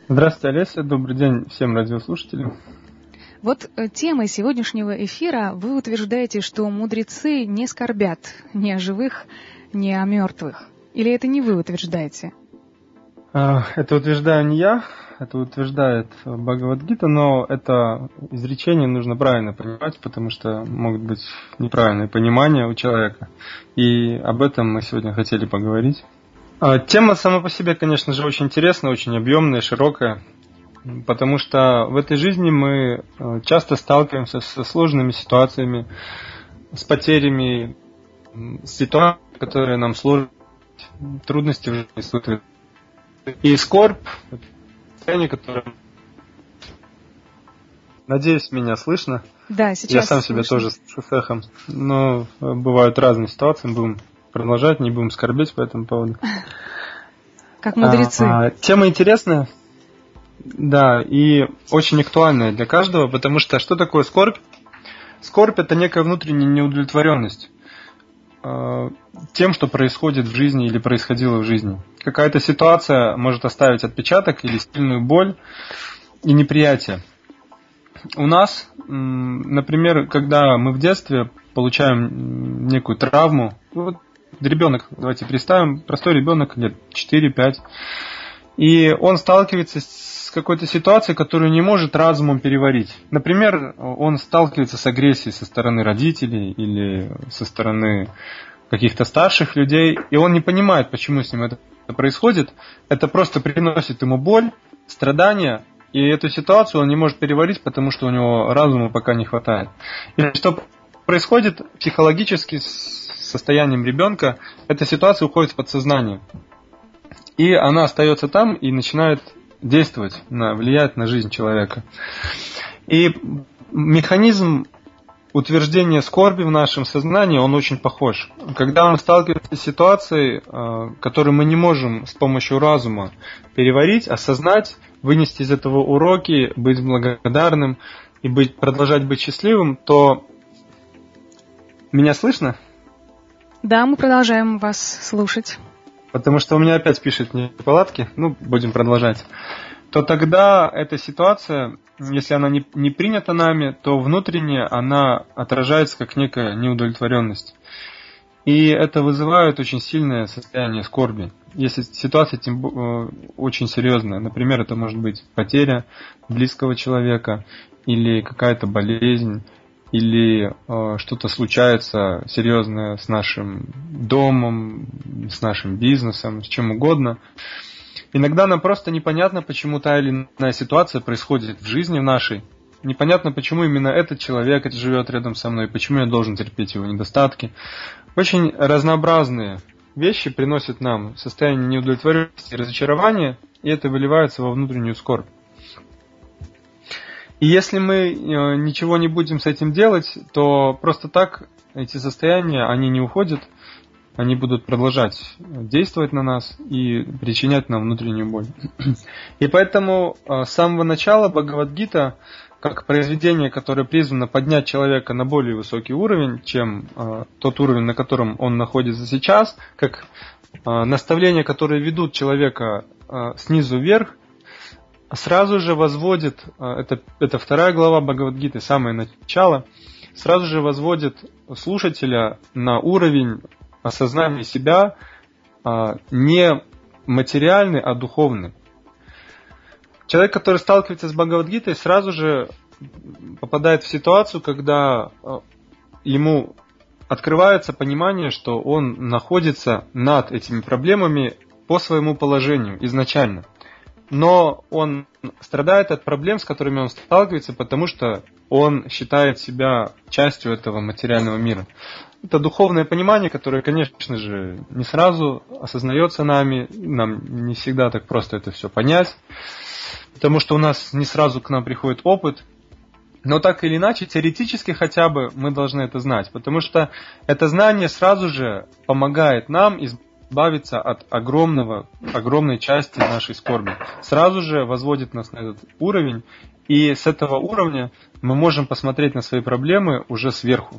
Здравствуйте, Олеся. Добрый день всем радиослушателям. Вот темой сегодняшнего эфира вы утверждаете, что мудрецы не скорбят ни о живых, ни о мертвых. Или это не вы утверждаете? Это утверждаю не я, это утверждает Бхагавад-гита, но это изречение нужно правильно понимать, потому что могут быть неправильные понимания у человека. И об этом мы сегодня хотели поговорить. Тема сама по себе, конечно же, очень интересная, очень объемная, широкая, потому что в этой жизни мы часто сталкиваемся со сложными ситуациями, с потерями, с ситуациями, которые нам сложны, трудности в жизни испытывают. И скорбь, состояние, которое... Надеюсь, меня слышно. Да, сейчас я сам слышно. Себя тоже слышу с эхом. Но бывают разные ситуации, будем продолжать, не будем скорбеть по этому поводу. Как мудрецы. Тема интересная, да, и очень актуальная для каждого, потому что что такое скорбь? Скорбь – это некая внутренняя неудовлетворенность тем, что происходит в жизни или происходило в жизни. Какая-то ситуация может оставить отпечаток или сильную боль и неприятие. У нас, например, когда мы в детстве получаем некую травму, вот ребенок, давайте представим, простой ребенок, лет 4-5, и он сталкивается с какой-то ситуацией, которую не может разумом переварить. Например, он сталкивается с агрессией со стороны родителей или со стороны каких-то старших людей, и он не понимает, почему с ним это происходит. Это просто приносит ему боль, страдания, и эту ситуацию он не может переварить, потому что у него разума пока не хватает. И что происходит психологически с состоянием ребенка, эта ситуация уходит в подсознание. И она остается там и начинает действовать, влиять на жизнь человека. И механизм утверждения скорби в нашем сознании, он очень похож. Когда мы сталкиваемся с ситуацией, которую мы не можем с помощью разума переварить, осознать, вынести из этого уроки, быть благодарным и продолжать быть счастливым, то... Меня слышно? Да, мы продолжаем вас слушать. Потому что у меня опять пишет неполадки, будем продолжать. То тогда эта ситуация, если она не принята нами, то внутренне она отражается как некая неудовлетворенность. И это вызывает очень сильное состояние скорби. Если ситуация очень серьезная, например, это может быть потеря близкого человека или какая-то болезнь, или что-то случается серьезное с нашим домом, с нашим бизнесом, с чем угодно. Иногда нам просто непонятно, почему та или иная ситуация происходит в жизни нашей. Непонятно, почему именно этот человек живет рядом со мной, почему я должен терпеть его недостатки. Очень разнообразные вещи приносят нам состояние неудовлетворенности и разочарования, и это выливается во внутреннюю скорбь. И если мы ничего не будем с этим делать, то просто так эти состояния, они не уходят, они будут продолжать действовать на нас и причинять нам внутреннюю боль. И поэтому с самого начала Бхагавад-гита, как произведение, которое призвано поднять человека на более высокий уровень, чем тот уровень, на котором он находится сейчас, как наставления, которые ведут человека снизу вверх, сразу же возводит, это вторая глава Бхагавад-гиты, самое начало, сразу же возводит слушателя на уровень осознания себя не материальный, а духовный. Человек, который сталкивается с Бхагавад-гитой, сразу же попадает в ситуацию, когда ему открывается понимание, что он находится над этими проблемами по своему положению изначально. Но он страдает от проблем, с которыми он сталкивается, потому что он считает себя частью этого материального мира. Это духовное понимание, которое, конечно же, не сразу осознается нами, нам не всегда так просто это все понять, потому что у нас не сразу к нам приходит опыт. Но так или иначе, теоретически хотя бы мы должны это знать, потому что это знание сразу же помогает нам избавиться от огромной части нашей скорби. Сразу же возводит нас на этот уровень, и с этого уровня мы можем посмотреть на свои проблемы уже сверху.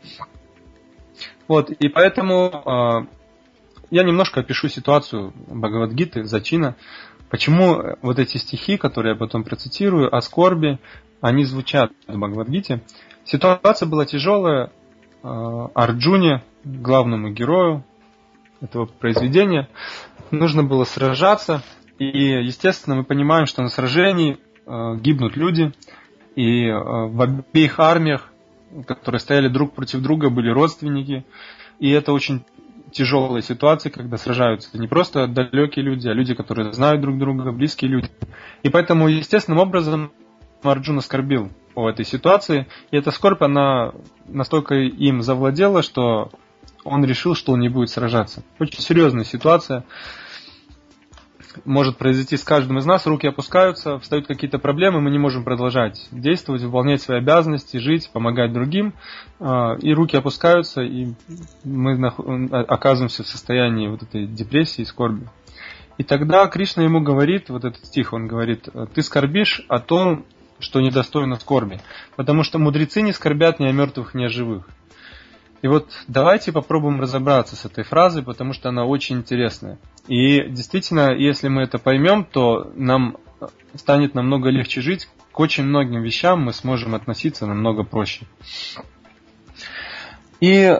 Вот, и поэтому я немножко опишу ситуацию Бхагавад-гиты, зачина, Почему вот эти стихи, которые я потом процитирую, о скорби, они звучат в Бхагавад-гите? Ситуация была тяжелая. Арджуне, главному герою этого произведения, нужно было сражаться. И, естественно, мы понимаем, что на сражении гибнут люди. И в обеих армиях, которые стояли друг против друга, были родственники. И это очень тяжелая ситуация, когда сражаются не просто далекие люди, а люди, которые знают друг друга, близкие люди. И поэтому естественным образом Арджуна скорбил по этой ситуации. И эта скорбь, она настолько им завладела, что он решил, что он не будет сражаться. Очень серьезная ситуация. Может произойти с каждым из нас, руки опускаются, встают какие-то проблемы, мы не можем продолжать действовать, выполнять свои обязанности, жить, помогать другим, и руки опускаются, и мы оказываемся в состоянии вот этой депрессии и скорби. И тогда Кришна ему говорит, вот этот стих, он говорит: ты скорбишь о том, что недостойно скорби, потому что мудрецы не скорбят ни о мертвых, ни о живых. И вот давайте попробуем разобраться с этой фразой, потому что она очень интересная. И действительно, если мы это поймем, то нам станет намного легче жить, к очень многим вещам мы сможем относиться намного проще. И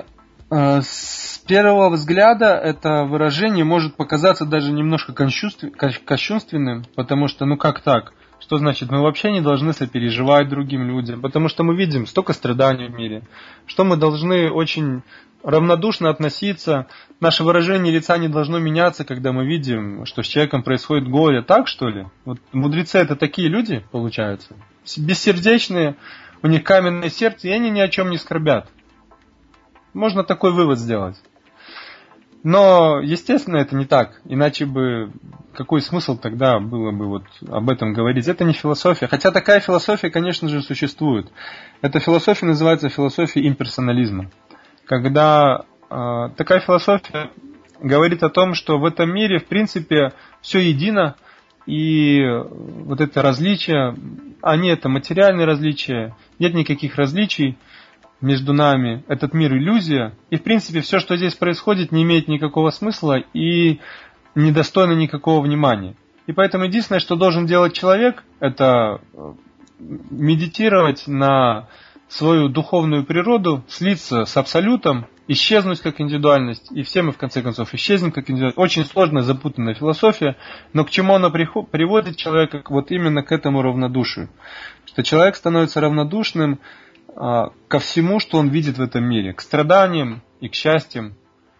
с первого взгляда это выражение может показаться даже немножко кощунственным, потому что, ну как так? Что значит, мы вообще не должны сопереживать другим людям, потому что мы видим столько страданий в мире, что мы должны очень равнодушно относиться, наше выражение лица не должно меняться, когда мы видим, что с человеком происходит горе. Так, что ли? Вот мудрецы — это такие люди, получаются, бессердечные, у них каменное сердце, и они ни о чем не скорбят. Можно такой вывод сделать. Но, естественно, это не так. Иначе бы какой смысл тогда было бы вот об этом говорить? Это не философия. Хотя такая философия, конечно же, существует. Эта философия называется философией имперсонализма. Когда такая философия говорит о том, что в этом мире, в принципе, все едино, и вот это различие, они это материальные различия, нет никаких различий между нами, этот мир иллюзия, и в принципе все, что здесь происходит, не имеет никакого смысла и недостойно никакого внимания. И поэтому единственное, что должен делать человек, это медитировать на свою духовную природу, слиться с абсолютом, исчезнуть как индивидуальность, и все мы в конце концов исчезнем как индивидуальность. Очень сложная, запутанная философия, но к чему она приводит человека? Вот именно к этому равнодушию. Что человек становится равнодушным ко всему, что он видит в этом мире, к страданиям и к счастьям.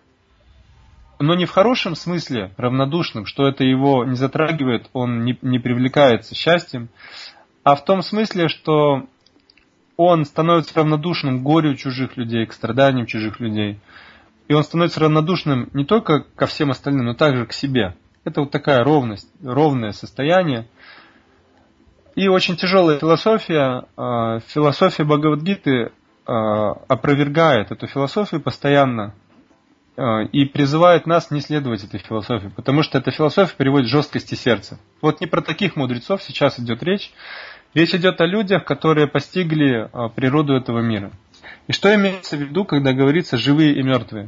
Но не в хорошем смысле равнодушным, что это его не затрагивает, он не привлекается счастьем, а в том смысле, что он становится равнодушным к горю чужих людей, к страданиям чужих людей. И он становится равнодушным не только ко всем остальным, но также к себе. Это вот такая ровное состояние. И очень тяжелая философия. Философия Бхагавад-гиты опровергает эту философию постоянно и призывает нас не следовать этой философии, потому что эта философия приводит к жесткости сердца. Вот не про таких мудрецов сейчас идет речь. Речь идет о людях, которые постигли природу этого мира. И что имеется в виду, когда говорится «живые и мертвые»?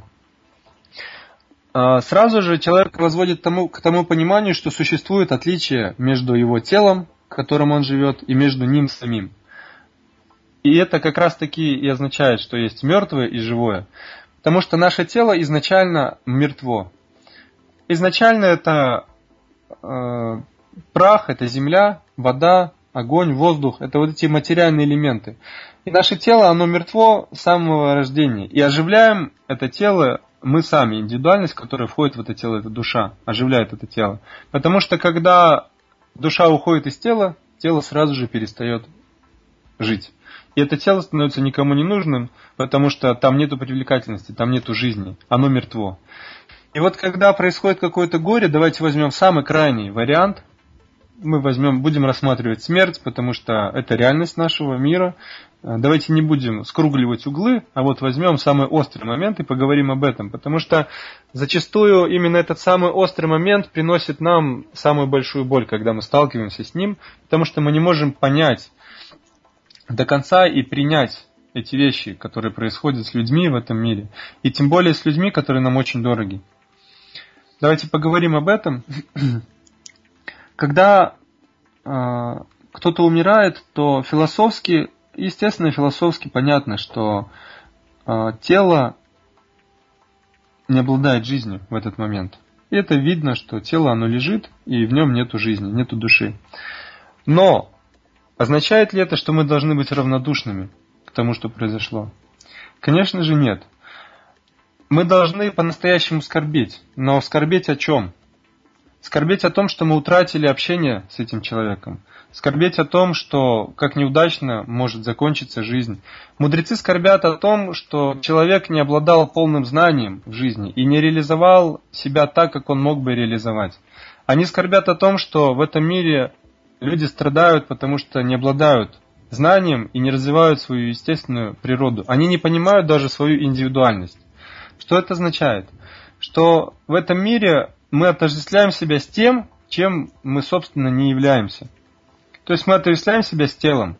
Сразу же человек возводит к тому пониманию, что существует отличие между его телом, в котором он живет, и между ним самим. И это как раз таки и означает, что есть мертвое и живое. Потому что наше тело изначально мертво. Изначально это прах, это земля, вода, огонь, воздух. Это вот эти материальные элементы. И наше тело, оно мертво с самого рождения. И оживляем это тело мы сами. Индивидуальность, которая входит в это тело, это душа, оживляет это тело. Потому что когда душа уходит из тела, тело сразу же перестает жить. И это тело становится никому не нужным, потому что там нету привлекательности, там нету жизни, оно мертво. И вот когда происходит какое-то горе, давайте возьмем самый крайний вариант. Мы будем рассматривать смерть, потому что это реальность нашего мира. Давайте не будем скругливать углы, а вот возьмем самый острый момент и поговорим об этом. Потому что зачастую именно этот самый острый момент приносит нам самую большую боль, когда мы сталкиваемся с ним, потому что мы не можем понять до конца и принять эти вещи, которые происходят с людьми в этом мире, и тем более с людьми, которые нам очень дороги. Давайте поговорим об этом. Когда кто-то умирает, то философски понятно, что тело не обладает жизнью в этот момент. И это видно, что тело, оно лежит, и в нем нету жизни, нету души. Но означает ли это, что мы должны быть равнодушными к тому, что произошло? Конечно же нет. Мы должны по-настоящему скорбеть. Но скорбеть о чем? Скорбеть о том, что мы утратили общение с этим человеком. Скорбеть о том, что как неудачно может закончиться жизнь. Мудрецы скорбят о том, что человек не обладал полным знанием в жизни и не реализовал себя так, как он мог бы реализовать. Они скорбят о том, что в этом мире люди страдают, потому что не обладают знанием и не развивают свою естественную природу. Они не понимают даже свою индивидуальность. Что это означает? Что в этом мире мы отождествляем себя с тем, чем мы, собственно, не являемся. То есть мы отождествляем себя с телом.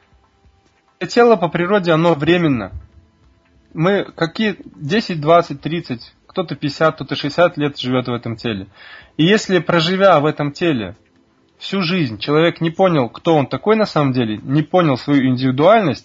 Это тело по природе, оно временно. Мы какие 10, 20, 30, кто-то 50, кто-то 60 лет живет в этом теле. И если, проживя в этом теле всю жизнь, человек не понял, кто он такой на самом деле, не понял свою индивидуальность,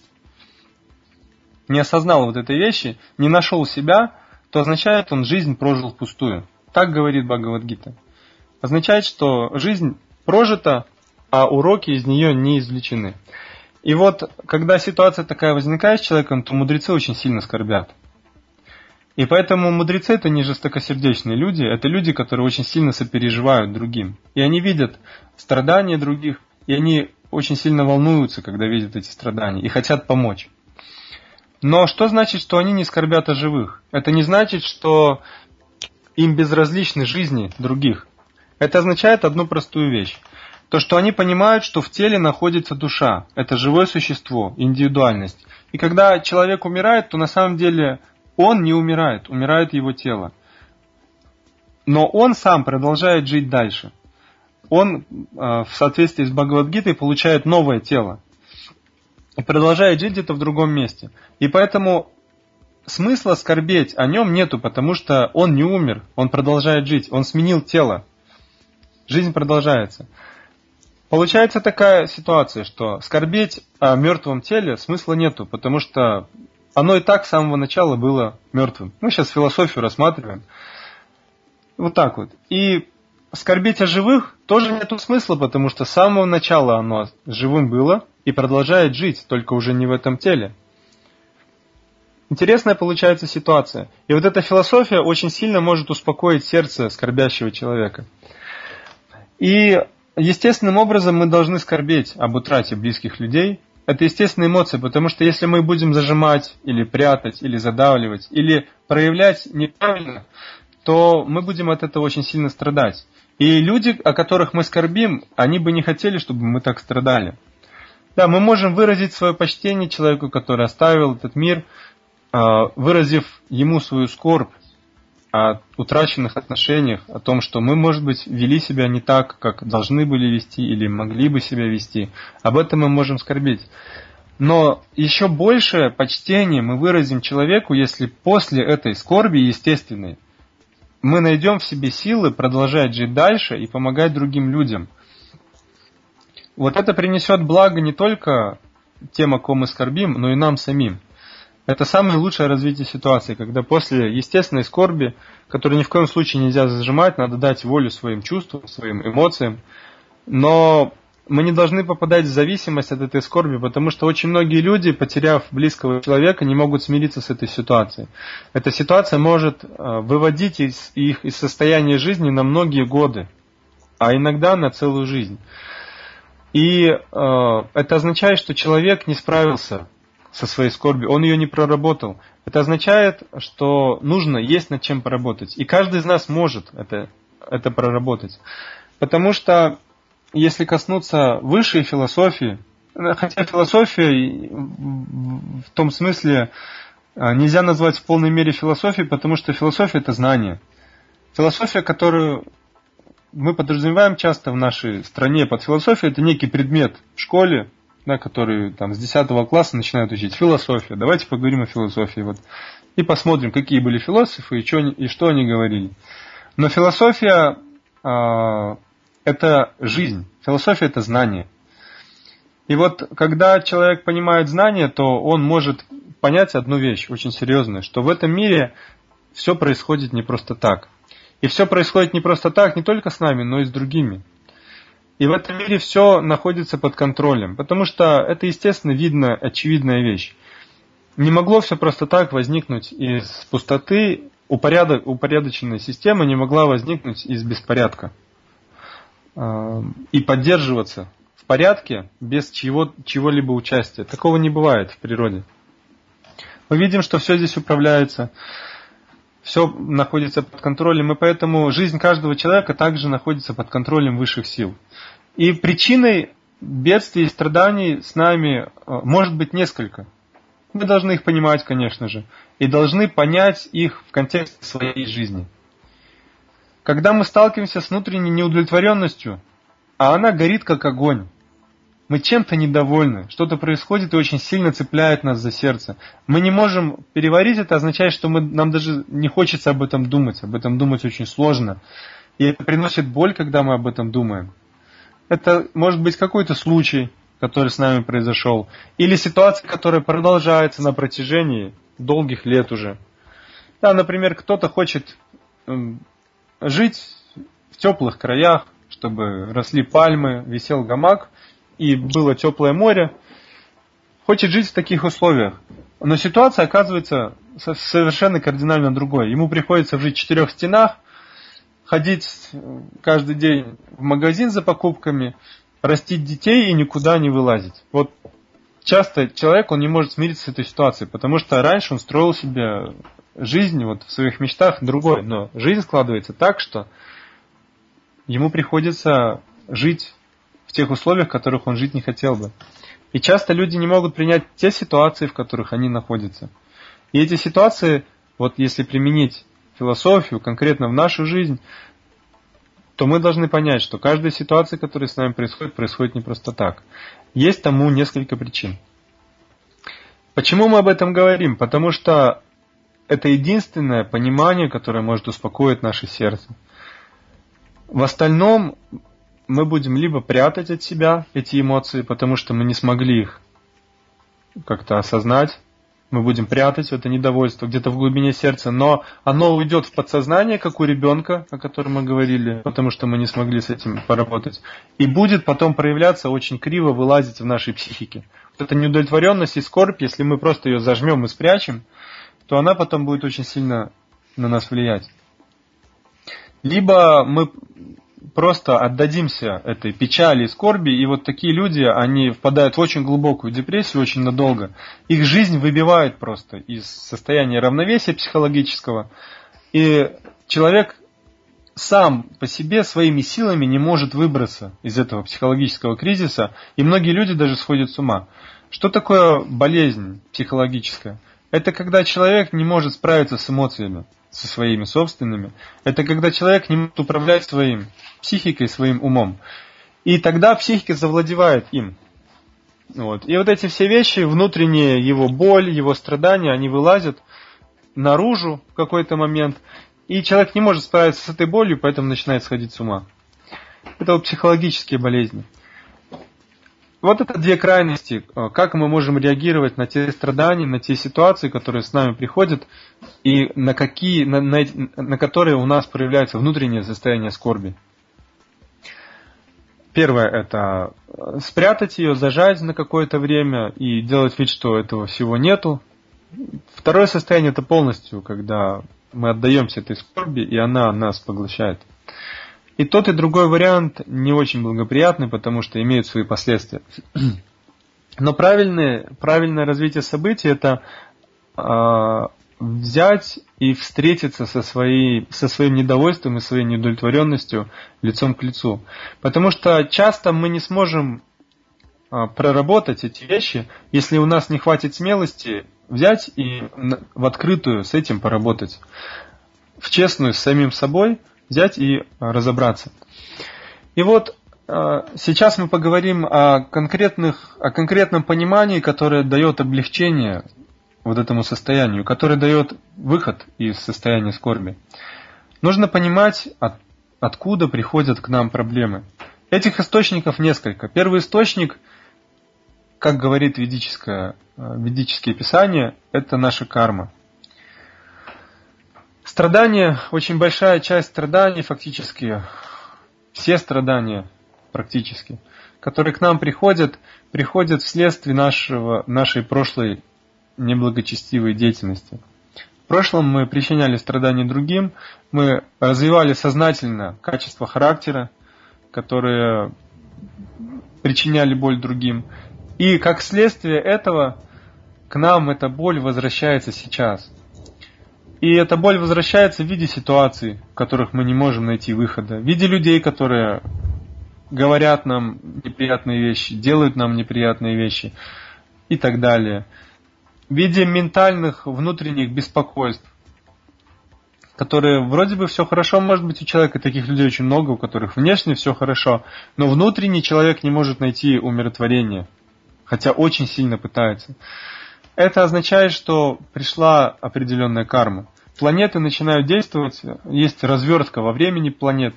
не осознал вот этой вещи, не нашел себя, то означает, он жизнь прожил впустую. Так говорит Бхагавад-гита. Означает, что жизнь прожита, а уроки из нее не извлечены. И вот, когда ситуация такая возникает с человеком, то мудрецы очень сильно скорбят. И поэтому мудрецы — это не жестокосердечные люди, это люди, которые очень сильно сопереживают другим. И они видят страдания других, и они очень сильно волнуются, когда видят эти страдания, и хотят помочь. Но что значит, что они не скорбят о живых? Это не значит, что им безразличны жизни других. Это означает одну простую вещь. То, что они понимают, что в теле находится душа. Это живое существо, индивидуальность. И когда человек умирает, то на самом деле он не умирает, умирает его тело. Но он сам продолжает жить дальше. Он в соответствии с Бхагавад-гитой получает новое тело. И продолжает жить где-то в другом месте. И поэтому смысла скорбеть о нем нету, потому что он не умер, он продолжает жить, он сменил тело. Жизнь продолжается. Получается такая ситуация, что скорбеть о мертвом теле смысла нету, потому что оно и так с самого начала было мертвым. Мы сейчас философию рассматриваем. Вот так вот. И скорбеть о живых тоже нету смысла, потому что с самого начала оно живым было и продолжает жить, только уже не в этом теле. Интересная получается ситуация. И вот эта философия очень сильно может успокоить сердце скорбящего человека. И естественным образом мы должны скорбеть об утрате близких людей. Это естественная эмоция, потому что если мы будем зажимать, или прятать, или задавливать, или проявлять неправильно, то мы будем от этого очень сильно страдать. И люди, о которых мы скорбим, они бы не хотели, чтобы мы так страдали. Да, мы можем выразить свое почтение человеку, который оставил этот мир, выразив ему свою скорбь о утраченных отношениях, о том, что мы, может быть, вели себя не так, как должны были вести или могли бы себя вести. Об этом мы можем скорбеть. Но еще большее почтение мы выразим человеку, если после этой скорби естественной мы найдем в себе силы продолжать жить дальше и помогать другим людям. Вот это принесет благо не только тем, о ком мы скорбим, но и нам самим. Это самое лучшее развитие ситуации, когда после естественной скорби, которую ни в коем случае нельзя зажимать, надо дать волю своим чувствам, своим эмоциям. Но мы не должны попадать в зависимость от этой скорби, потому что очень многие люди, потеряв близкого человека, не могут смириться с этой ситуацией. Эта ситуация может выводить их из состояния жизни на многие годы, а иногда на целую жизнь. И это означает, что человек не справился со своей скорбью, он ее не проработал. Это означает, что нужно есть над чем поработать. И каждый из нас может это проработать. Потому что, если коснуться высшей философии, хотя философия в том смысле нельзя назвать в полной мере философией, потому что философия — это знание. Философия, которую мы подразумеваем часто в нашей стране под философией, это некий предмет в школе, да, который там с 10 класса начинают учить философию. Давайте поговорим о философии. Вот. И посмотрим, какие были философы и что они говорили. Но философия это жизнь, философия – это знание. И вот когда человек понимает знание, то он может понять одну вещь очень серьезную, что в этом мире все происходит не просто так. И все происходит не просто так не только с нами, но и с другими. И в этом мире все находится под контролем, потому что это, естественно, видно, очевидная вещь. Не могло все просто так возникнуть из пустоты, упорядоченная система не могла возникнуть из беспорядка и поддерживаться в порядке без чего-либо участия. Такого не бывает в природе. Мы видим, что все здесь управляется, все находится под контролем, и поэтому жизнь каждого человека также находится под контролем высших сил. И причиной бедствий и страданий с нами может быть несколько. Мы должны их понимать, конечно же, и должны понять их в контексте своей жизни. Когда мы сталкиваемся с внутренней неудовлетворенностью, а она горит как огонь, мы чем-то недовольны, что-то происходит и очень сильно цепляет нас за сердце. Мы не можем переварить это, означает, что нам даже не хочется об этом думать очень сложно. И это приносит боль, когда мы об этом думаем. Это может быть какой-то случай, который с нами произошел, или ситуация, которая продолжается на протяжении долгих лет уже. Да, например, кто-то хочет жить в теплых краях, чтобы росли пальмы, висел гамак, и было теплое море, хочет жить в таких условиях. Но ситуация оказывается совершенно кардинально другой. Ему приходится жить в 4 стенах, ходить каждый день в магазин за покупками, растить детей и никуда не вылазить. Вот часто человек, он не может смириться с этой ситуацией, потому что раньше он строил себе жизнь вот в своих мечтах другой, но жизнь складывается так, что ему приходится жить в тех условиях, в которых он жить не хотел бы. И часто люди не могут принять те ситуации, в которых они находятся. И эти ситуации, вот если применить философию конкретно в нашу жизнь, то мы должны понять, что каждая ситуация, которая с нами происходит не просто так. Есть тому несколько причин. Почему мы об этом говорим? Потому что это единственное понимание, которое может успокоить наше сердце. В остальном мы будем либо прятать от себя эти эмоции, потому что мы не смогли их как-то осознать. Мы будем прятать это недовольство где-то в глубине сердца, но оно уйдет в подсознание, как у ребенка, о котором мы говорили, потому что мы не смогли с этим поработать. И будет потом проявляться очень криво, вылазить в нашей психике. Вот эта неудовлетворенность и скорбь, если мы просто ее зажмем и спрячем, то она потом будет очень сильно на нас влиять. Либо мы просто отдадимся этой печали и скорби, и вот такие люди, они впадают в очень глубокую депрессию очень надолго. Их жизнь выбивает просто из состояния равновесия психологического, и человек сам по себе своими силами не может выбраться из этого психологического кризиса, и многие люди даже сходят с ума. Что такое болезнь психологическая? Это когда человек не может справиться с эмоциями, со своими собственными. Это когда человек не может управлять своим психикой, своим умом. И тогда психика завладевает им. Вот. И вот эти все вещи, внутренняя его боль, его страдания, они вылазят наружу в какой-то момент. И человек не может справиться с этой болью, поэтому начинает сходить с ума. Это вот психологические болезни. Вот это две крайности, как мы можем реагировать на те страдания, на те ситуации, которые с нами приходят, и на которые у нас проявляется внутреннее состояние скорби. Первое – это спрятать ее, зажать на какое-то время и делать вид, что этого всего нету. Второе состояние – это полностью, когда мы отдаемся этой скорби, и она нас поглощает. И тот, и другой вариант не очень благоприятный, потому что имеют свои последствия. Но правильное развитие событий – это взять и встретиться со своим недовольством и своей неудовлетворенностью лицом к лицу. Потому что часто мы не сможем проработать эти вещи, если у нас не хватит смелости взять и в открытую с этим поработать. В честную с самим собой взять и разобраться. И вот сейчас мы поговорим о конкретном понимании, которое дает облегчение вот этому состоянию, которое дает выход из состояния скорби. Нужно понимать откуда приходят к нам проблемы. Этих источников несколько. Первый источник, как говорит ведические писания, это наша карма. Страдания, очень большая часть страданий, фактически все страдания практически, которые к нам приходят вследствие нашей прошлой неблагочестивой деятельности. В прошлом мы причиняли страдания другим, мы развивали сознательно качества характера, которые причиняли боль другим. И как следствие этого к нам эта боль возвращается сейчас. И эта боль возвращается в виде ситуаций, в которых мы не можем найти выхода, в виде людей, которые говорят нам неприятные вещи, делают нам неприятные вещи и так далее. В виде ментальных внутренних беспокойств, которые вроде бы все хорошо, может быть, у человека таких людей очень много, у которых внешне все хорошо, но внутренний человек не может найти умиротворение, хотя очень сильно пытается. Это означает, что пришла определенная карма. Планеты начинают действовать, есть развертка во времени планет.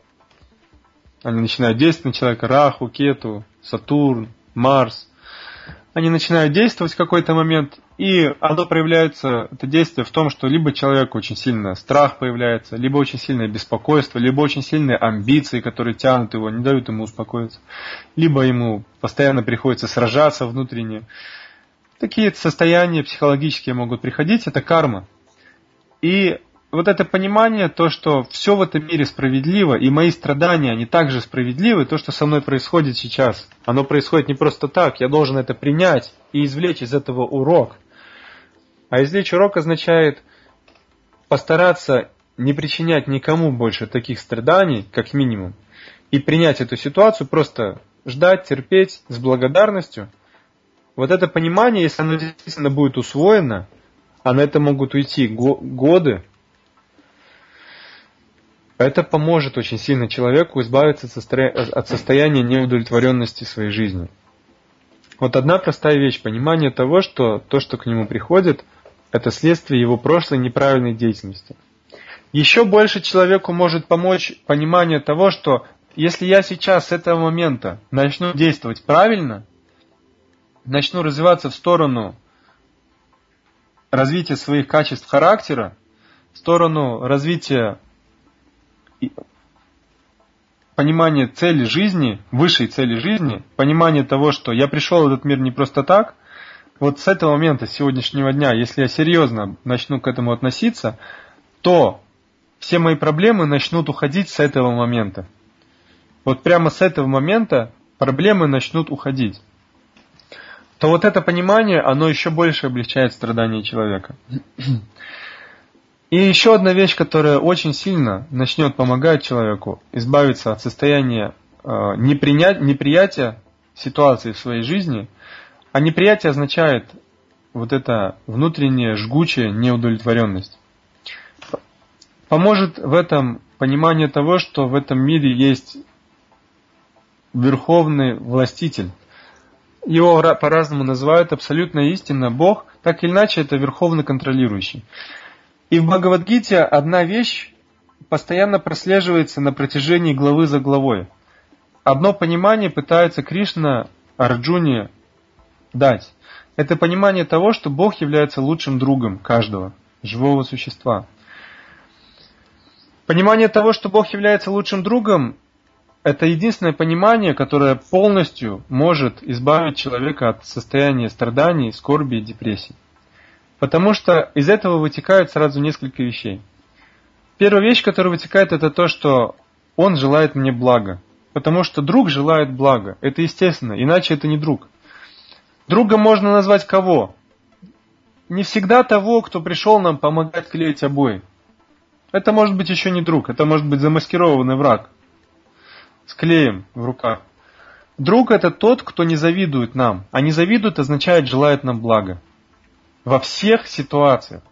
Они начинают действовать на человека: Раху, Кету, Сатурн, Марс. Они начинают действовать в какой-то момент, и оно проявляется, это действие, в том, что либо человеку очень сильно страх появляется, либо очень сильное беспокойство, либо очень сильные амбиции, которые тянут его, не дают ему успокоиться, либо ему постоянно приходится сражаться внутренне. Такие состояния психологические могут приходить, это карма. И вот это понимание, то, что все в этом мире справедливо, и мои страдания, они также справедливы, то, что со мной происходит сейчас, оно происходит не просто так, я должен это принять и извлечь из этого урок. А извлечь урок означает постараться не причинять никому больше таких страданий, как минимум, и принять эту ситуацию, просто ждать, терпеть с благодарностью. Вот это понимание, если оно действительно будет усвоено, а на это могут уйти годы, это поможет очень сильно человеку избавиться от состояния неудовлетворенности своей жизнью. Вот одна простая вещь, понимание того, что то, что к нему приходит, это следствие его прошлой неправильной деятельности. Еще больше человеку может помочь понимание того, что если я сейчас с этого момента начну действовать правильно, начну развиваться в сторону развития своих качеств характера, в сторону развития понимание цели жизни, высшей цели жизни, понимание того, что я пришел в этот мир не просто так, вот с этого момента, с сегодняшнего дня, если я серьезно начну к этому относиться, то все мои проблемы начнут уходить с этого момента. Вот прямо с этого момента проблемы начнут уходить. То вот это понимание, оно еще больше облегчает страдания человека. И еще одна вещь, которая очень сильно начнет помогать человеку избавиться от состояния неприятия ситуации в своей жизни, а неприятие означает вот эта внутренняя жгучая неудовлетворенность. Поможет в этом понимание того, что в этом мире есть верховный властитель. Его по-разному называют абсолютная истина, Бог, так или иначе это верховный контролирующий. И в Бхагавад-гите одна вещь постоянно прослеживается на протяжении главы за главой. Одно понимание пытается Кришна Арджуне дать. Это понимание того, что Бог является лучшим другом каждого живого существа. Понимание того, что Бог является лучшим другом, это единственное понимание, которое полностью может избавить человека от состояния страданий, скорби и депрессии. Потому что из этого вытекает сразу несколько вещей. Первая вещь, которая вытекает, это то, что он желает мне блага. Потому что друг желает блага. Это естественно, иначе это не друг. Другом можно назвать кого? Не всегда того, кто пришел нам помогать клеить обои. Это может быть еще не друг, это может быть замаскированный враг с клеем в руках. Друг это тот, кто не завидует нам. А не завидует означает желает нам блага. Во всех ситуациях.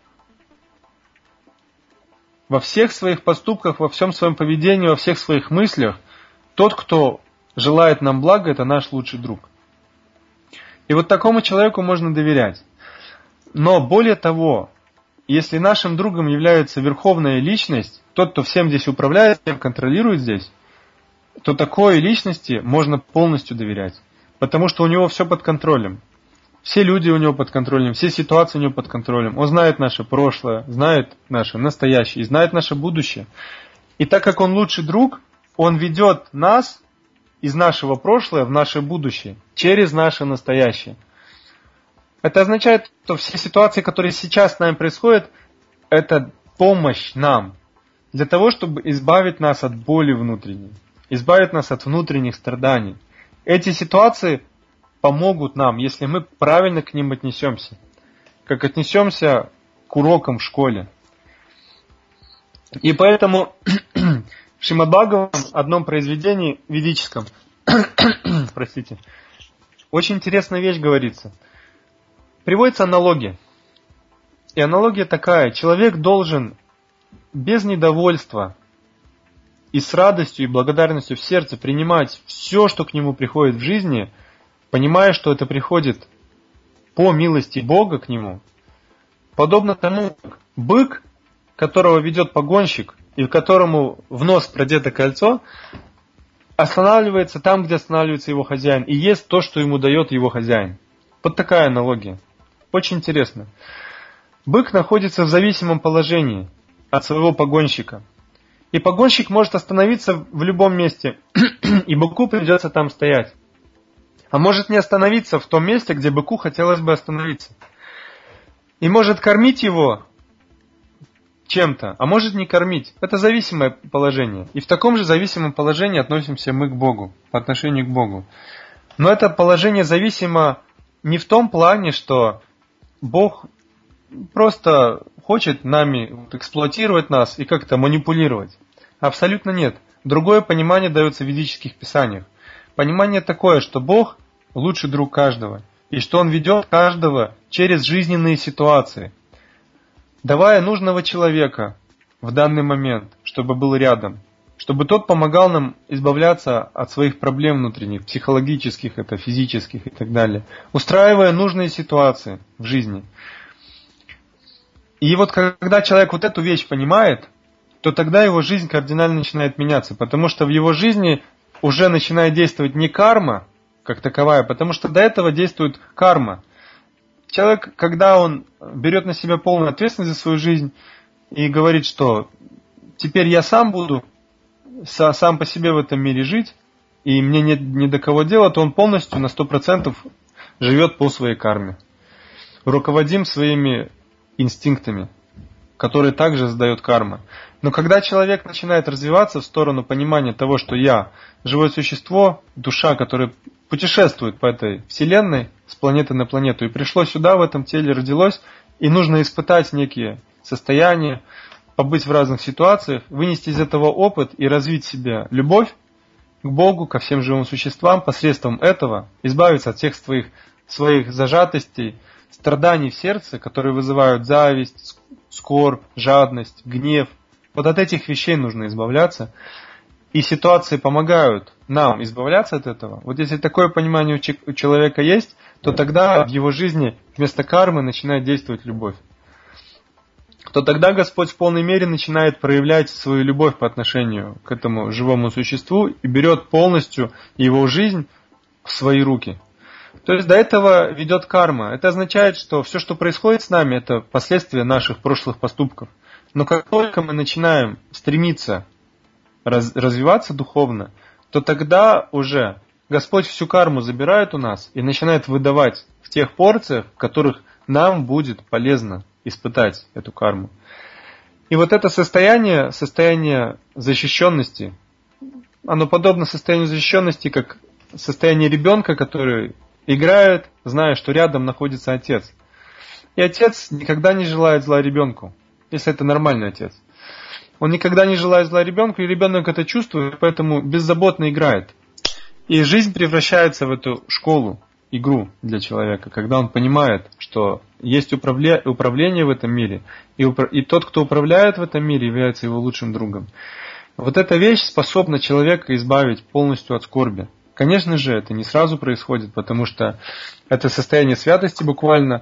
Во всех своих поступках, во всем своем поведении, во всех своих мыслях, тот, кто желает нам блага, это наш лучший друг. И вот такому человеку можно доверять. Но более того, если нашим другом является верховная личность, тот, кто всем здесь управляет, всем контролирует здесь, то такой личности можно полностью доверять. Потому что у него все под контролем. Все люди у него под контролем, все ситуации у него под контролем. Он знает наше прошлое, знает наше настоящее и знает наше будущее. И так как он лучший друг, он ведет нас из нашего прошлого в наше будущее, через наше настоящее. Это означает, что все ситуации, которые сейчас с нами происходят, это помощь нам для того, чтобы избавить нас от боли внутренней, избавить нас от внутренних страданий. Эти ситуации помогут нам, если мы правильно к ним отнесемся, как отнесемся к урокам в школе. И поэтому в Шримад-Бхагаватам, одном произведении ведическом, простите, очень интересная вещь говорится. Приводится аналогия. И аналогия такая. Человек должен без недовольства и с радостью и благодарностью в сердце принимать все, что к нему приходит в жизни, понимая, что это приходит по милости Бога к нему. Подобно тому, как бык, которого ведет погонщик, и которому в нос продето кольцо, останавливается там, где останавливается его хозяин, и ест то, что ему дает его хозяин. Вот такая аналогия. Очень интересно. Бык находится в зависимом положении от своего погонщика. И погонщик может остановиться в любом месте, и быку придется там стоять. А может не остановиться в том месте, где быку хотелось бы остановиться. И может кормить его чем-то, а может не кормить. Это зависимое положение. И в таком же зависимом положении относимся мы к Богу, по отношению к Богу. Но это положение зависимо не в том плане, что Бог просто хочет нами эксплуатировать нас и как-то манипулировать. Абсолютно нет. Другое понимание дается в ведических писаниях. Понимание такое, что Бог лучший друг каждого, и что Он ведет каждого через жизненные ситуации, давая нужного человека в данный момент, чтобы был рядом, чтобы тот помогал нам избавляться от своих проблем внутренних, психологических, это физических и так далее, устраивая нужные ситуации в жизни. И вот когда человек вот эту вещь понимает, то тогда его жизнь кардинально начинает меняться, потому что в его жизни уже начинает действовать не карма как таковая, потому что до этого действует карма. Человек, когда он берет на себя полную ответственность за свою жизнь и говорит, что теперь я сам буду сам по себе в этом мире жить, и мне нет ни до кого дела, то он полностью на 100% живет по своей карме. Руководим своими инстинктами, которые также задает карма. Но когда человек начинает развиваться в сторону понимания того, что я живое существо, душа, которая путешествует по этой вселенной с планеты на планету, и пришло сюда, в этом теле родилось, и нужно испытать некие состояния, побыть в разных ситуациях, вынести из этого опыт и развить в себе любовь к Богу, ко всем живым существам, посредством этого избавиться от всех своих зажатостей, страданий в сердце, которые вызывают зависть, скорбь, жадность, гнев. Вот от этих вещей нужно избавляться. И ситуации помогают нам избавляться от этого. Вот если такое понимание у человека есть, то тогда в его жизни вместо кармы начинает действовать любовь. То тогда Господь в полной мере начинает проявлять свою любовь по отношению к этому живому существу и берет полностью его жизнь в свои руки. То есть до этого ведет карма. Это означает, что все, что происходит с нами, это последствия наших прошлых поступков. Но как только мы начинаем стремиться развиваться духовно, то тогда уже Господь всю карму забирает у нас и начинает выдавать в тех порциях, в которых нам будет полезно испытать эту карму. И вот это состояние защищенности, оно подобно состоянию защищенности, как состояние ребенка, который играет, зная, что рядом находится отец. И отец никогда не желает зла ребенку, если это нормальный отец. Он никогда не желает зла ребенку, и ребенок это чувствует, поэтому беззаботно играет. И жизнь превращается в эту школу, игру для человека, когда он понимает, что есть управление в этом мире, и тот, кто управляет в этом мире, является его лучшим другом. Вот эта вещь способна человека избавить полностью от скорби. Конечно же, это не сразу происходит, потому что это состояние святости буквально,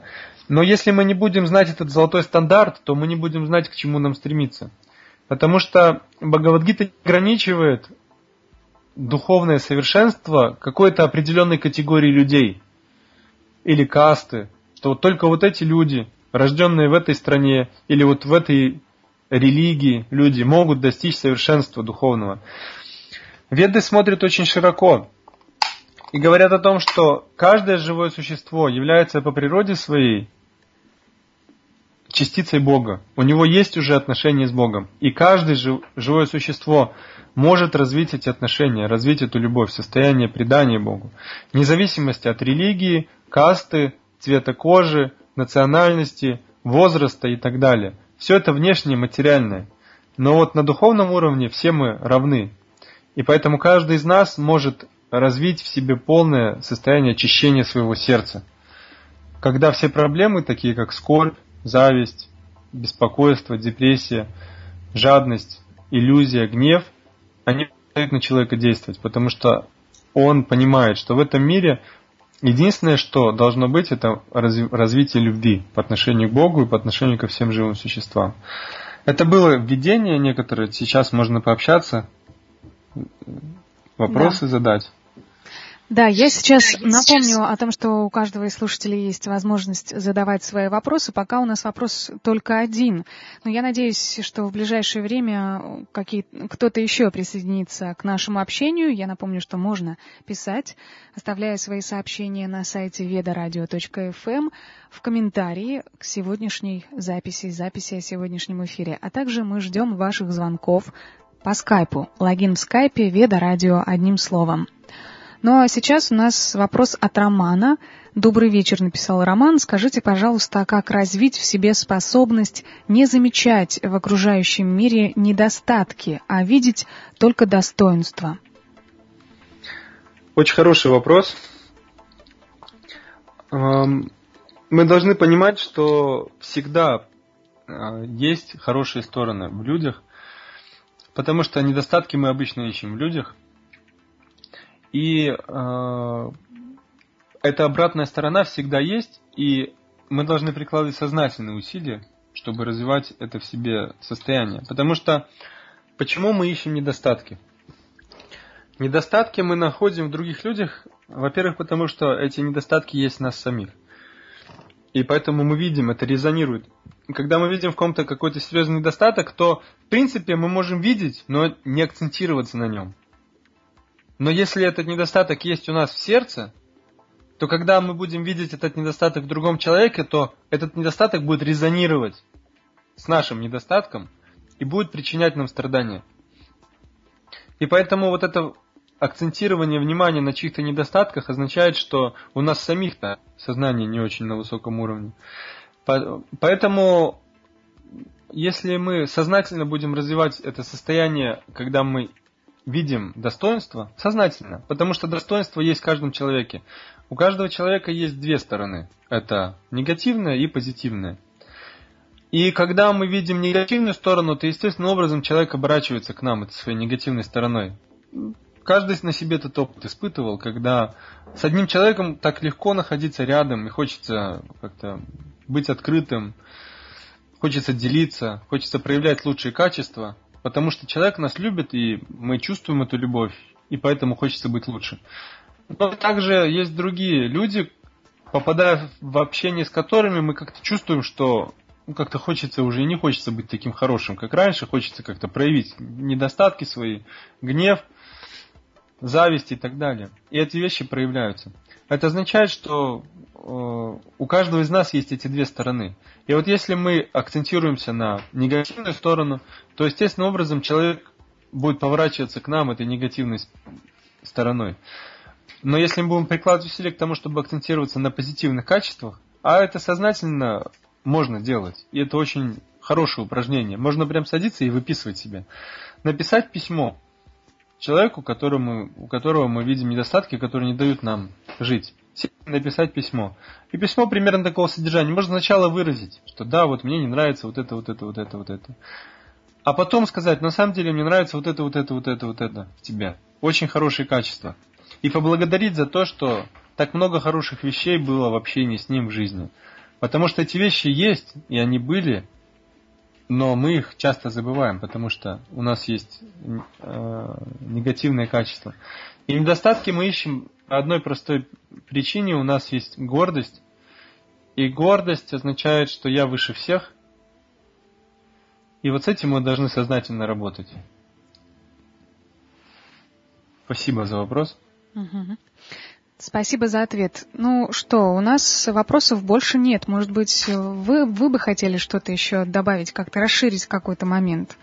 Но если мы не будем знать этот золотой стандарт, то мы не будем знать, к чему нам стремиться. Потому что Бхагавад-гита ограничивает духовное совершенство какой-то определенной категории людей или касты, что вот только вот эти люди, рожденные в этой стране или вот в этой религии люди, могут достичь совершенства духовного. Веды смотрят очень широко и говорят о том, что каждое живое существо является по природе своей частицей Бога. У него есть уже отношения с Богом. И каждое живое существо может развить эти отношения, развить эту любовь, состояние предания Богу. Вне зависимости от религии, касты, цвета кожи, национальности, возраста и так далее. Все это внешнее, материальное. Но вот на духовном уровне все мы равны. И поэтому каждый из нас может развить в себе полное состояние очищения своего сердца. Когда все проблемы, такие как скорбь, зависть, беспокойство, депрессия, жадность, иллюзия, гнев, они начинают на человека действовать, потому что он понимает, что в этом мире единственное, что должно быть, это развитие любви по отношению к Богу и по отношению ко всем живым существам. Это было введение некоторое, сейчас можно пообщаться, вопросы задать. Да, я сейчас напомню о том, что у каждого из слушателей есть возможность задавать свои вопросы. Пока у нас вопрос только один. Но я надеюсь, что в ближайшее время кто-то еще присоединится к нашему общению. Я напомню, что можно писать, оставляя свои сообщения на сайте vedaradio.fm в комментарии к сегодняшней записи о сегодняшнем эфире. А также мы ждем ваших звонков по скайпу. Логин в скайпе Веда Радио одним словом. Ну а сейчас у нас вопрос от Романа. Добрый вечер, написал Роман. Скажите, пожалуйста, как развить в себе способность не замечать в окружающем мире недостатки, а видеть только достоинства? Очень хороший вопрос. Мы должны понимать, что всегда есть хорошие стороны в людях, потому что недостатки мы обычно ищем в людях. И эта обратная сторона всегда есть, и мы должны прикладывать сознательные усилия, чтобы развивать это в себе состояние. Потому что, почему мы ищем недостатки? Недостатки мы находим в других людях, во-первых, потому что эти недостатки есть в нас самих. И поэтому мы видим, это резонирует. Когда мы видим в ком-то какой-то серьезный недостаток, то, в принципе, мы можем видеть, но не акцентироваться на нем. Но если этот недостаток есть у нас в сердце, то когда мы будем видеть этот недостаток в другом человеке, то этот недостаток будет резонировать с нашим недостатком и будет причинять нам страдания. И поэтому вот это акцентирование внимания на чьих-то недостатках означает, что у нас самих-то сознание не очень на высоком уровне. Поэтому, если мы сознательно будем развивать это состояние, когда мы видим достоинство, сознательно, потому что достоинство есть в каждом человеке. У каждого человека есть две стороны. Это негативная и позитивная. И когда мы видим негативную сторону, то естественным образом человек оборачивается к нам этой своей негативной стороной. Каждый на себе этот опыт испытывал, когда с одним человеком так легко находиться рядом, и хочется как-то быть открытым, хочется делиться, хочется проявлять лучшие качества, потому что человек нас любит, и мы чувствуем эту любовь, и поэтому хочется быть лучше. Но также есть другие люди, попадая в общение с которыми, мы как-то чувствуем, что как-то хочется уже и не хочется быть таким хорошим, как раньше, хочется как-то проявить недостатки свои, гнев, зависть и так далее. И эти вещи проявляются. Это означает, что у каждого из нас есть эти две стороны. И вот если мы акцентируемся на негативную сторону, то естественным образом человек будет поворачиваться к нам этой негативной стороной. Но если мы будем прикладывать усилия к тому, чтобы акцентироваться на позитивных качествах, а это сознательно можно делать, и это очень хорошее упражнение. Можно прям садиться и выписывать себе. Написать письмо человеку, у которого мы видим недостатки, которые не дают нам жить. Написать письмо. И письмо примерно такого содержания. Можно сначала выразить, что да, вот мне не нравится вот это. А потом сказать, на самом деле мне нравится вот это в тебе. Очень хорошие качества. И поблагодарить за то, что так много хороших вещей было в общении с ним в жизни. Потому что эти вещи есть, и они были, но мы их часто забываем, потому что у нас есть негативные качества. И недостатки мы ищем по одной простой причине. У нас есть гордость. И гордость означает, что я выше всех. И вот с этим мы должны сознательно работать. Спасибо за вопрос. Угу. Спасибо за ответ. Ну что, у нас вопросов больше нет. Может быть, вы бы хотели что-то еще добавить, как-то расширить какой-то момент?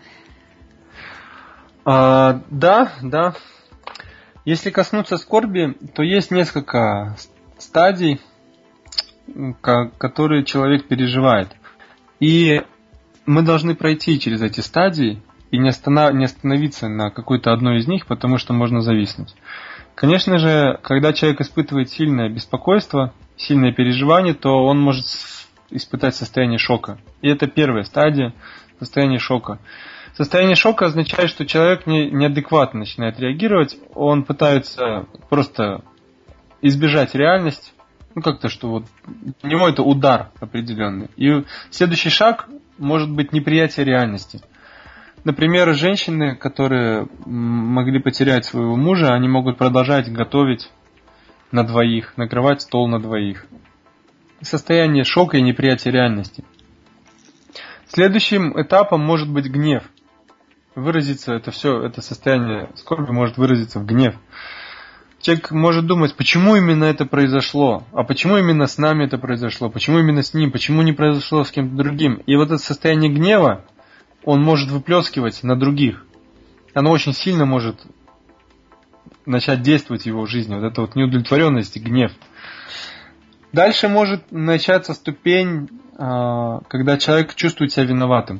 Да. Если коснуться скорби, то есть несколько стадий, которые человек переживает. И мы должны пройти через эти стадии и не остановиться на какой-то одной из них, потому что можно зависнуть. Конечно же, когда человек испытывает сильное беспокойство, сильное переживание, то он может испытать состояние шока. И это первая стадия – состояние шока. Состояние шока означает, что человек неадекватно начинает реагировать, он пытается просто избежать реальности, как-то, что вот у него это удар определенный. И следующий шаг может быть неприятие реальности. Например, женщины, которые могли потерять своего мужа, они могут продолжать готовить на двоих, накрывать стол на двоих. Состояние шока и неприятия реальности. Следующим этапом может быть гнев. Выразиться это состояние скорби может выразиться в гнев. Человек может думать, почему именно это произошло, а почему именно с нами это произошло, почему именно с ним, почему не произошло с кем-то другим. И вот это состояние гнева, он может выплескивать на других. Оно очень сильно может начать действовать в его жизни. Вот эта вот неудовлетворенность и гнев. Дальше может начаться ступень, когда человек чувствует себя виноватым.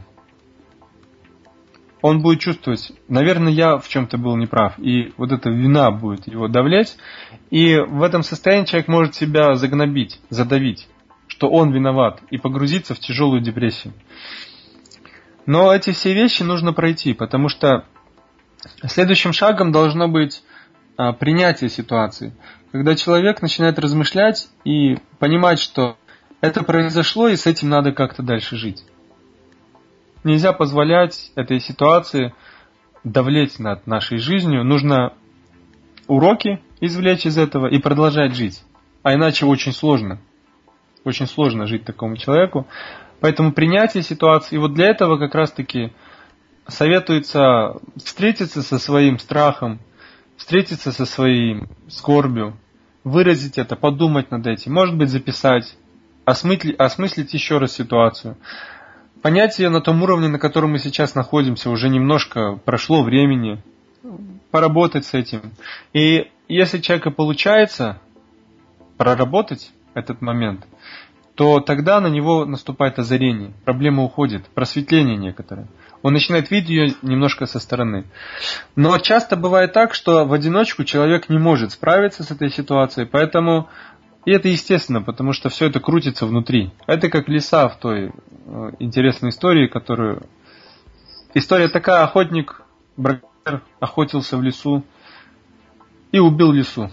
Он будет чувствовать, наверное, я в чем-то был неправ. И вот эта вина будет его давлеть. И в этом состоянии человек может себя загнобить, задавить, что он виноват, и погрузиться в тяжелую депрессию. Но эти все вещи нужно пройти, потому что следующим шагом должно быть принятие ситуации. Когда человек начинает размышлять и понимать, что это произошло, и с этим надо как-то дальше жить. Нельзя позволять этой ситуации давлеть над нашей жизнью. Нужно уроки извлечь из этого и продолжать жить. А иначе очень сложно. Очень сложно жить такому человеку. Поэтому принятие ситуации, и вот для этого как раз-таки советуется встретиться со своим страхом, встретиться со своей скорбью, выразить это, подумать над этим, может быть записать, осмыслить еще раз ситуацию. Понять ее на том уровне, на котором мы сейчас находимся, уже немножко прошло времени, поработать с этим. И если человеку получается проработать этот момент, то тогда на него наступает озарение, проблема уходит, просветление некоторое. Он начинает видеть ее немножко со стороны. Но часто бывает так, что в одиночку человек не может справиться с этой ситуацией, поэтому, и это естественно, потому что все это крутится внутри. Это как лиса в той интересной истории, История такая, охотник, браконьер, охотился в лесу и убил лису.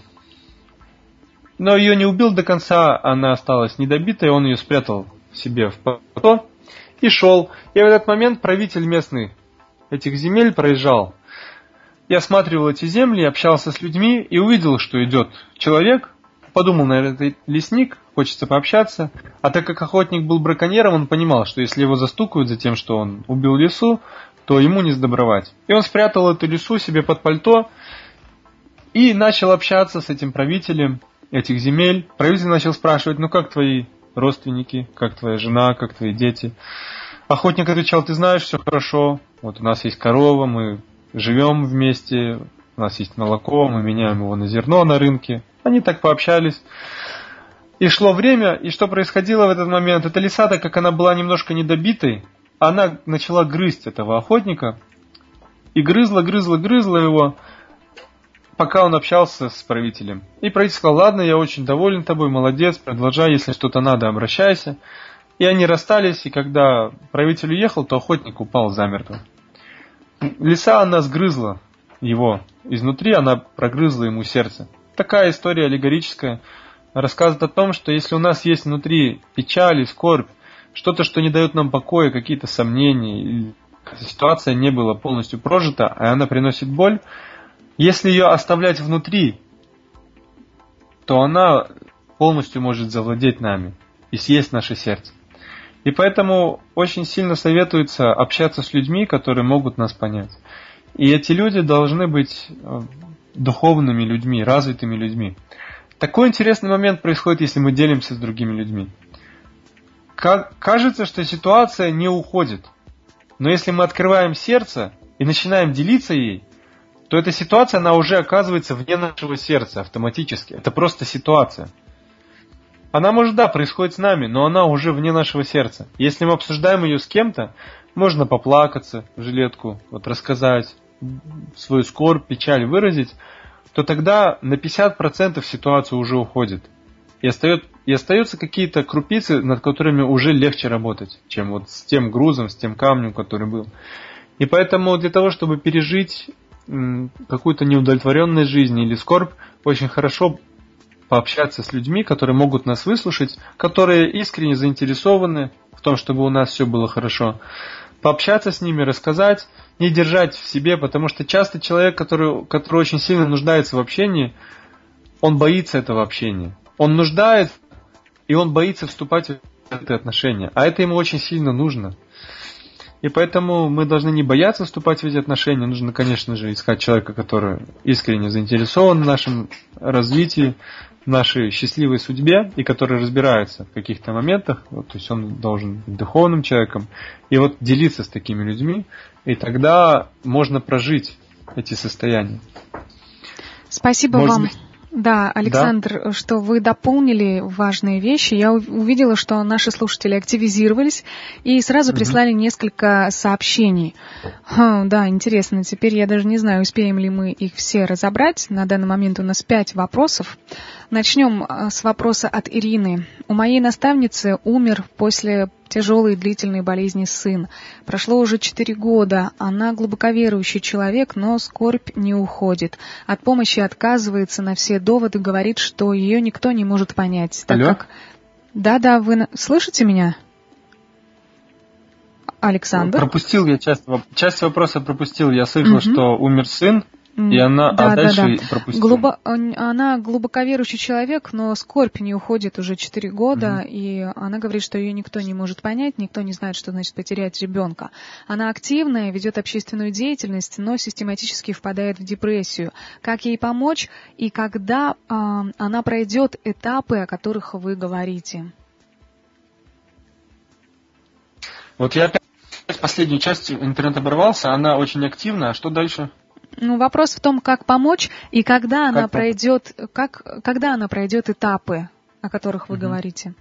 Но ее не убил до конца, она осталась недобитой, он ее спрятал себе в пальто и шел. И в этот момент правитель местный этих земель проезжал. Я осматривал эти земли, общался с людьми и увидел, что идет человек. Подумал, наверное, это лесник, хочется пообщаться. А так как охотник был браконьером, он понимал, что если его застукают за тем, что он убил лису, то ему не сдобровать. И он спрятал эту лису себе под пальто и начал общаться с этим правителем этих земель. Правитель начал спрашивать, ну как твои родственники, как твоя жена, как твои дети. Охотник отвечал, ты знаешь, все хорошо, вот у нас есть корова, мы живем вместе, у нас есть молоко, мы меняем его на зерно на рынке. Они так пообщались. И шло время, и что происходило в этот момент? Эта лиса, так как она была немножко недобитой, она начала грызть этого охотника, и грызла его, пока он общался с правителем. И правитель сказал, ладно, я очень доволен тобой, молодец, продолжай, если что-то надо, обращайся. И они расстались, и когда правитель уехал, то охотник упал замертво. Лиса, она сгрызла его изнутри, она прогрызла ему сердце. Такая история аллегорическая. рассказывает о том, что если у нас есть внутри печаль и скорбь, что-то, что не дает нам покоя, какие-то сомнения, или ситуация не была полностью прожита, а она приносит боль, если ее оставлять внутри, то она полностью может завладеть нами и съесть наше сердце. И поэтому очень сильно советуется общаться с людьми, которые могут нас понять. И эти люди должны быть духовными людьми, развитыми людьми. Такой интересный момент происходит, если мы делимся с другими людьми. Кажется, что ситуация не уходит. Но если мы открываем сердце и начинаем делиться ей, то эта ситуация, она уже оказывается вне нашего сердца автоматически. Это просто ситуация. Она может, да, происходит с нами, но она уже вне нашего сердца. Если мы обсуждаем ее с кем-то, можно поплакаться в жилетку, вот рассказать свою скорбь, печаль выразить, то тогда на 50% ситуация уже уходит. И остаются какие-то крупицы, над которыми уже легче работать, чем вот с тем грузом, с тем камнем, который был. И поэтому для того, чтобы пережить какую-то неудовлетворенность жизни или скорбь, очень хорошо пообщаться с людьми, которые могут нас выслушать, которые искренне заинтересованы в том, чтобы у нас все было хорошо. Пообщаться с ними, рассказать, не держать в себе, потому что часто человек, который очень сильно нуждается в общении, он боится этого общения. Он нуждает, и он боится вступать в это отношения. А это ему очень сильно нужно. И поэтому мы должны не бояться вступать в эти отношения. Нужно, конечно же, искать человека, который искренне заинтересован в нашем развитии, в нашей счастливой судьбе, и который разбирается в каких-то моментах. Вот, то есть он должен быть духовным человеком. И вот делиться с такими людьми, и тогда можно прожить эти состояния. Спасибо вам. Да, Александр, да, что вы дополнили важные вещи. Я увидела, что наши слушатели активизировались и сразу прислали несколько сообщений. Да, интересно. Теперь я даже не знаю, успеем ли мы их все разобрать. На данный момент у нас 5 вопросов. Начнем с вопроса от Ирины. У моей наставницы умер после тяжелой и длительной болезни сын. Прошло уже 4 года. Она глубоковерующий человек, но скорбь не уходит. От помощи отказывается, на все доводы говорит, что ее никто не может понять. Так как... Да, вы слышите меня? Александр? Пропустил я часть вопроса пропустил. Я слышал, что умер сын. И она, дальше пропустила. Она глубоковерующий человек, но скорбь не уходит уже 4 года, и она говорит, что ее никто не может понять, никто не знает, что значит потерять ребенка. Она активная, ведет общественную деятельность, но систематически впадает в депрессию. Как ей помочь и когда она пройдет этапы, о которых вы говорите? Вот я опять последнюю часть, интернет оборвался, она очень активна, а что дальше? Вопрос в том, как помочь и когда она пройдет этапы, о которых вы говорите.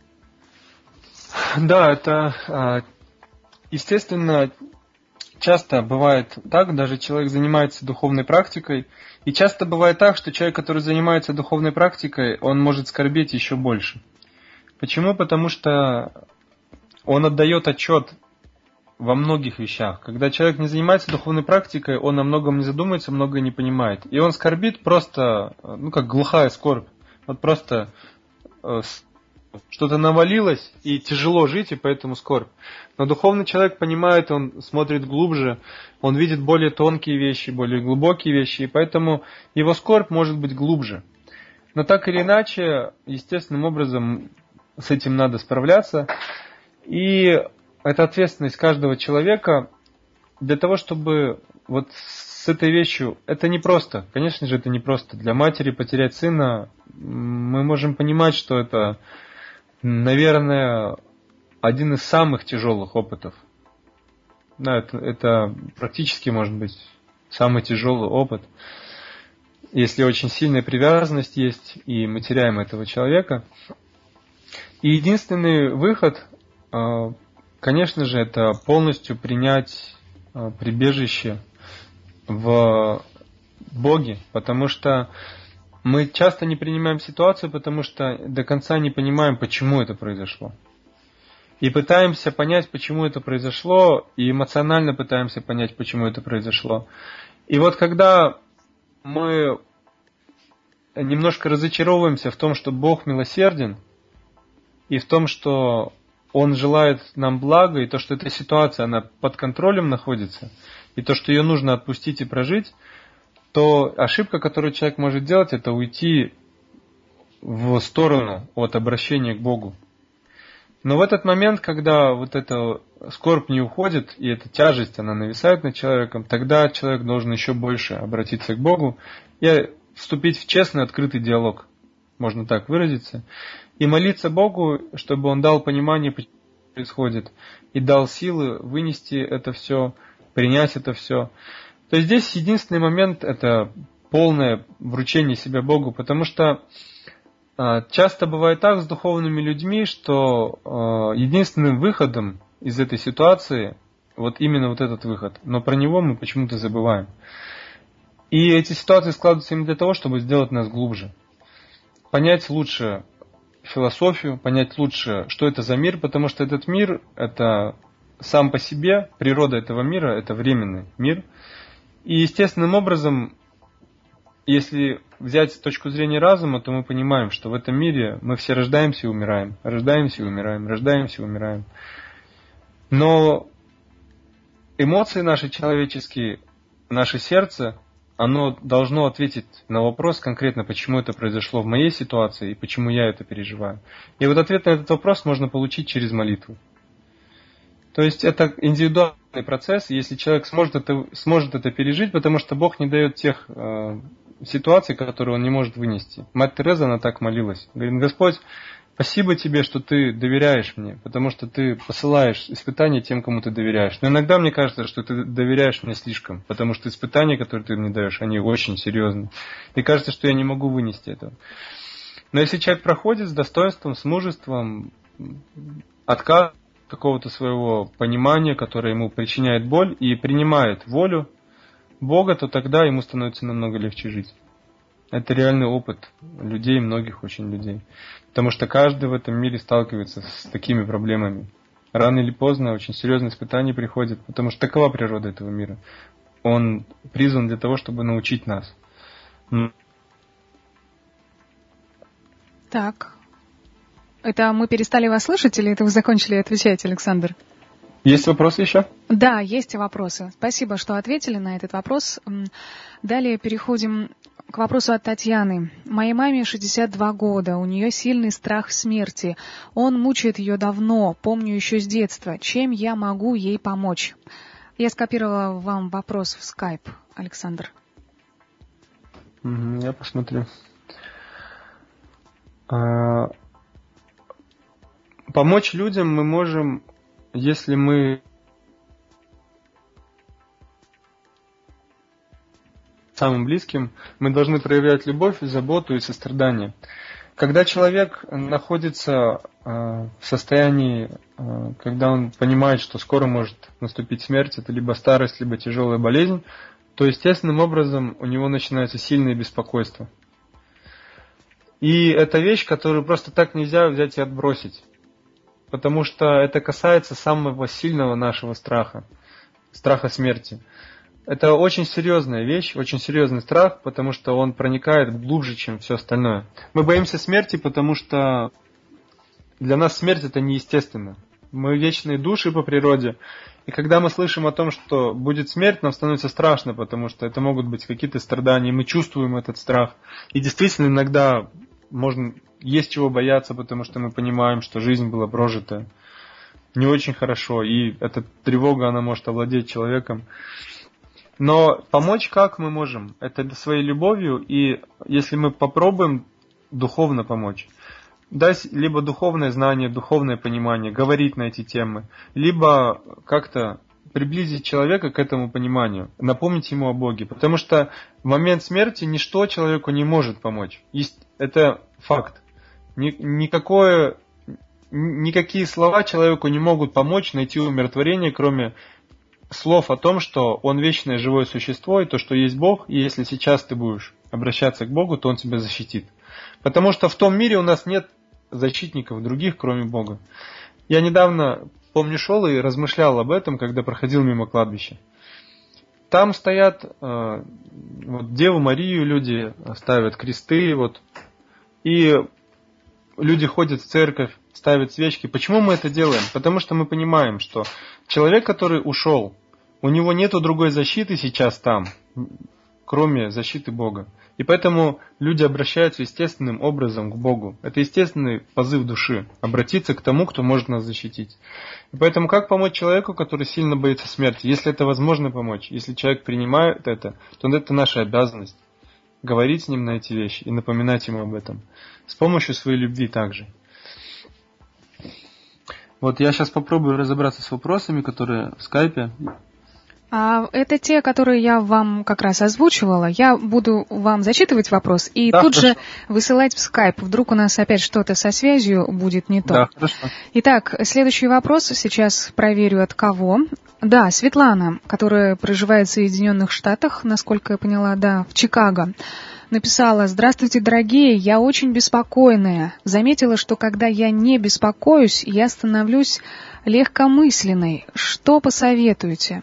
Да, это естественно часто бывает так, даже человек занимается духовной практикой, и часто бывает так, что человек, который занимается духовной практикой, он может скорбеть еще больше. Почему? Потому что он отдает отчет во многих вещах. Когда человек не занимается духовной практикой, он о многом не задумывается, многое не понимает. И он скорбит просто, как глухая скорбь. Вот просто что-то навалилось, и тяжело жить, и поэтому скорбь. Но духовный человек понимает, он смотрит глубже, он видит более тонкие вещи, более глубокие вещи, и поэтому его скорбь может быть глубже. Но так или иначе, естественным образом с этим надо справляться. И это ответственность каждого человека для того, чтобы вот с этой вещью... Это непросто. Конечно же, это непросто. Для матери потерять сына, мы можем понимать, что это, наверное, один из самых тяжелых опытов. Да, это практически, может быть, самый тяжелый опыт. Если очень сильная привязанность есть, и мы теряем этого человека. И единственный выход... Конечно же, это полностью принять прибежище в Боге, потому что мы часто не принимаем ситуацию, потому что до конца не понимаем, почему это произошло. И пытаемся понять, почему это произошло, и эмоционально пытаемся понять, почему это произошло. И вот когда мы немножко разочаровываемся в том, что Бог милосерден, и в том, что Он желает нам блага, и то, что эта ситуация, она под контролем находится, и то, что ее нужно отпустить и прожить, то ошибка, которую человек может делать, это уйти в сторону от обращения к Богу. Но в этот момент, когда вот эта скорбь не уходит, и эта тяжесть, она нависает над человеком, тогда человек должен еще больше обратиться к Богу и вступить в честный, открытый диалог, можно так выразиться, и молиться Богу, чтобы Он дал понимание, почему это происходит, и дал силы вынести это все, принять это все. То есть здесь единственный момент – это полное вручение себя Богу, потому что часто бывает так с духовными людьми, что единственным выходом из этой ситуации вот именно вот этот выход, но про него мы почему-то забываем. И эти ситуации складываются именно для того, чтобы сделать нас глубже, понять лучше философию, понять лучше, что это за мир, потому что этот мир – это сам по себе, природа этого мира – это временный мир. И естественным образом, если взять точку зрения разума, то мы понимаем, что в этом мире мы все рождаемся и умираем, рождаемся и умираем, рождаемся и умираем. Но эмоции наши человеческие, наше сердце, оно должно ответить на вопрос конкретно, почему это произошло в моей ситуации и почему я это переживаю. И вот ответ на этот вопрос можно получить через молитву. То есть это индивидуальный процесс, если человек сможет это пережить, потому что Бог не дает тех ситуаций, которые он не может вынести. Мать Тереза, она так молилась. Говорит: Господь, спасибо тебе, что ты доверяешь мне, потому что ты посылаешь испытания тем, кому ты доверяешь. Но иногда мне кажется, что ты доверяешь мне слишком, потому что испытания, которые ты мне даешь, они очень серьезные. И кажется, что я не могу вынести этого. Но если человек проходит с достоинством, с мужеством, отказ какого-то своего понимания, которое ему причиняет боль, и принимает волю Бога, то тогда ему становится намного легче жить. Это реальный опыт людей, многих очень людей. Потому что каждый в этом мире сталкивается с такими проблемами. Рано или поздно очень серьезные испытания приходят, потому что такова природа этого мира. Он призван для того, чтобы научить нас. Так. Это мы перестали вас слышать, или это вы закончили отвечать, Александр? Есть вопросы еще? Да, есть вопросы. Спасибо, что ответили на этот вопрос. Далее переходим к вопросу от Татьяны. Моей маме 62 года, у нее сильный страх смерти. Он мучает ее давно, помню еще с детства. Чем я могу ей помочь? Я скопировала вам вопрос в Skype, Александр. Я посмотрю. Помочь людям мы можем, если мы самым близким, мы должны проявлять любовь, заботу и сострадание. Когда человек находится в состоянии, когда он понимает, что скоро может наступить смерть, это либо старость, либо тяжелая болезнь, то естественным образом у него начинается сильное беспокойство. И это вещь, которую просто так нельзя взять и отбросить. Потому что это касается самого сильного нашего страха, страха смерти. Это очень серьезная вещь, очень серьезный страх, потому что он проникает глубже, чем все остальное. Мы боимся смерти, потому что для нас смерть это неестественно. Мы вечные души по природе. И когда мы слышим о том, что будет смерть, нам становится страшно, потому что это могут быть какие-то страдания, мы чувствуем этот страх. И действительно иногда есть чего бояться, потому что мы понимаем, что жизнь была прожита не очень хорошо, и эта тревога, она может овладеть человеком. Но помочь как мы можем? Это своей любовью, и если мы попробуем духовно помочь, дать либо духовное знание, духовное понимание, говорить на эти темы, либо как-то приблизить человека к этому пониманию, напомнить ему о Боге. Потому что в момент смерти ничто человеку не может помочь. Это факт. Никакие слова человеку не могут помочь найти умиротворение, кроме слов о том, что он вечное живое существо, и то, что есть Бог, и если сейчас ты будешь обращаться к Богу, то Он тебя защитит. Потому что в том мире у нас нет защитников других, кроме Бога. Я недавно, помню, шел и размышлял об этом, когда проходил мимо кладбища. там стоят Деву Марию, люди ставят кресты, и люди ходят в церковь, ставят свечки. Почему мы это делаем? Потому что мы понимаем, что человек, который ушел, у него нету другой защиты сейчас там, кроме защиты Бога. И поэтому люди обращаются естественным образом к Богу. Это естественный позыв души, обратиться к тому, кто может нас защитить. И поэтому как помочь человеку, который сильно боится смерти? Если это возможно помочь, если человек принимает это, то это наша обязанность. Говорить с ним на эти вещи и напоминать ему об этом. С помощью своей любви также. Я сейчас попробую разобраться с вопросами, которые в скайпе. Это те, которые я вам как раз озвучивала. Я буду вам зачитывать вопрос и тут же высылать в скайп. Вдруг у нас опять что-то со связью будет не то. Да, хорошо. Итак, следующий вопрос. Сейчас проверю, от кого. Да, Светлана, которая проживает в Соединенных Штатах, насколько я поняла, в Чикаго, написала: «Здравствуйте, дорогие, я очень беспокойная. Заметила, что когда я не беспокоюсь, я становлюсь легкомысленной. Что посоветуете?»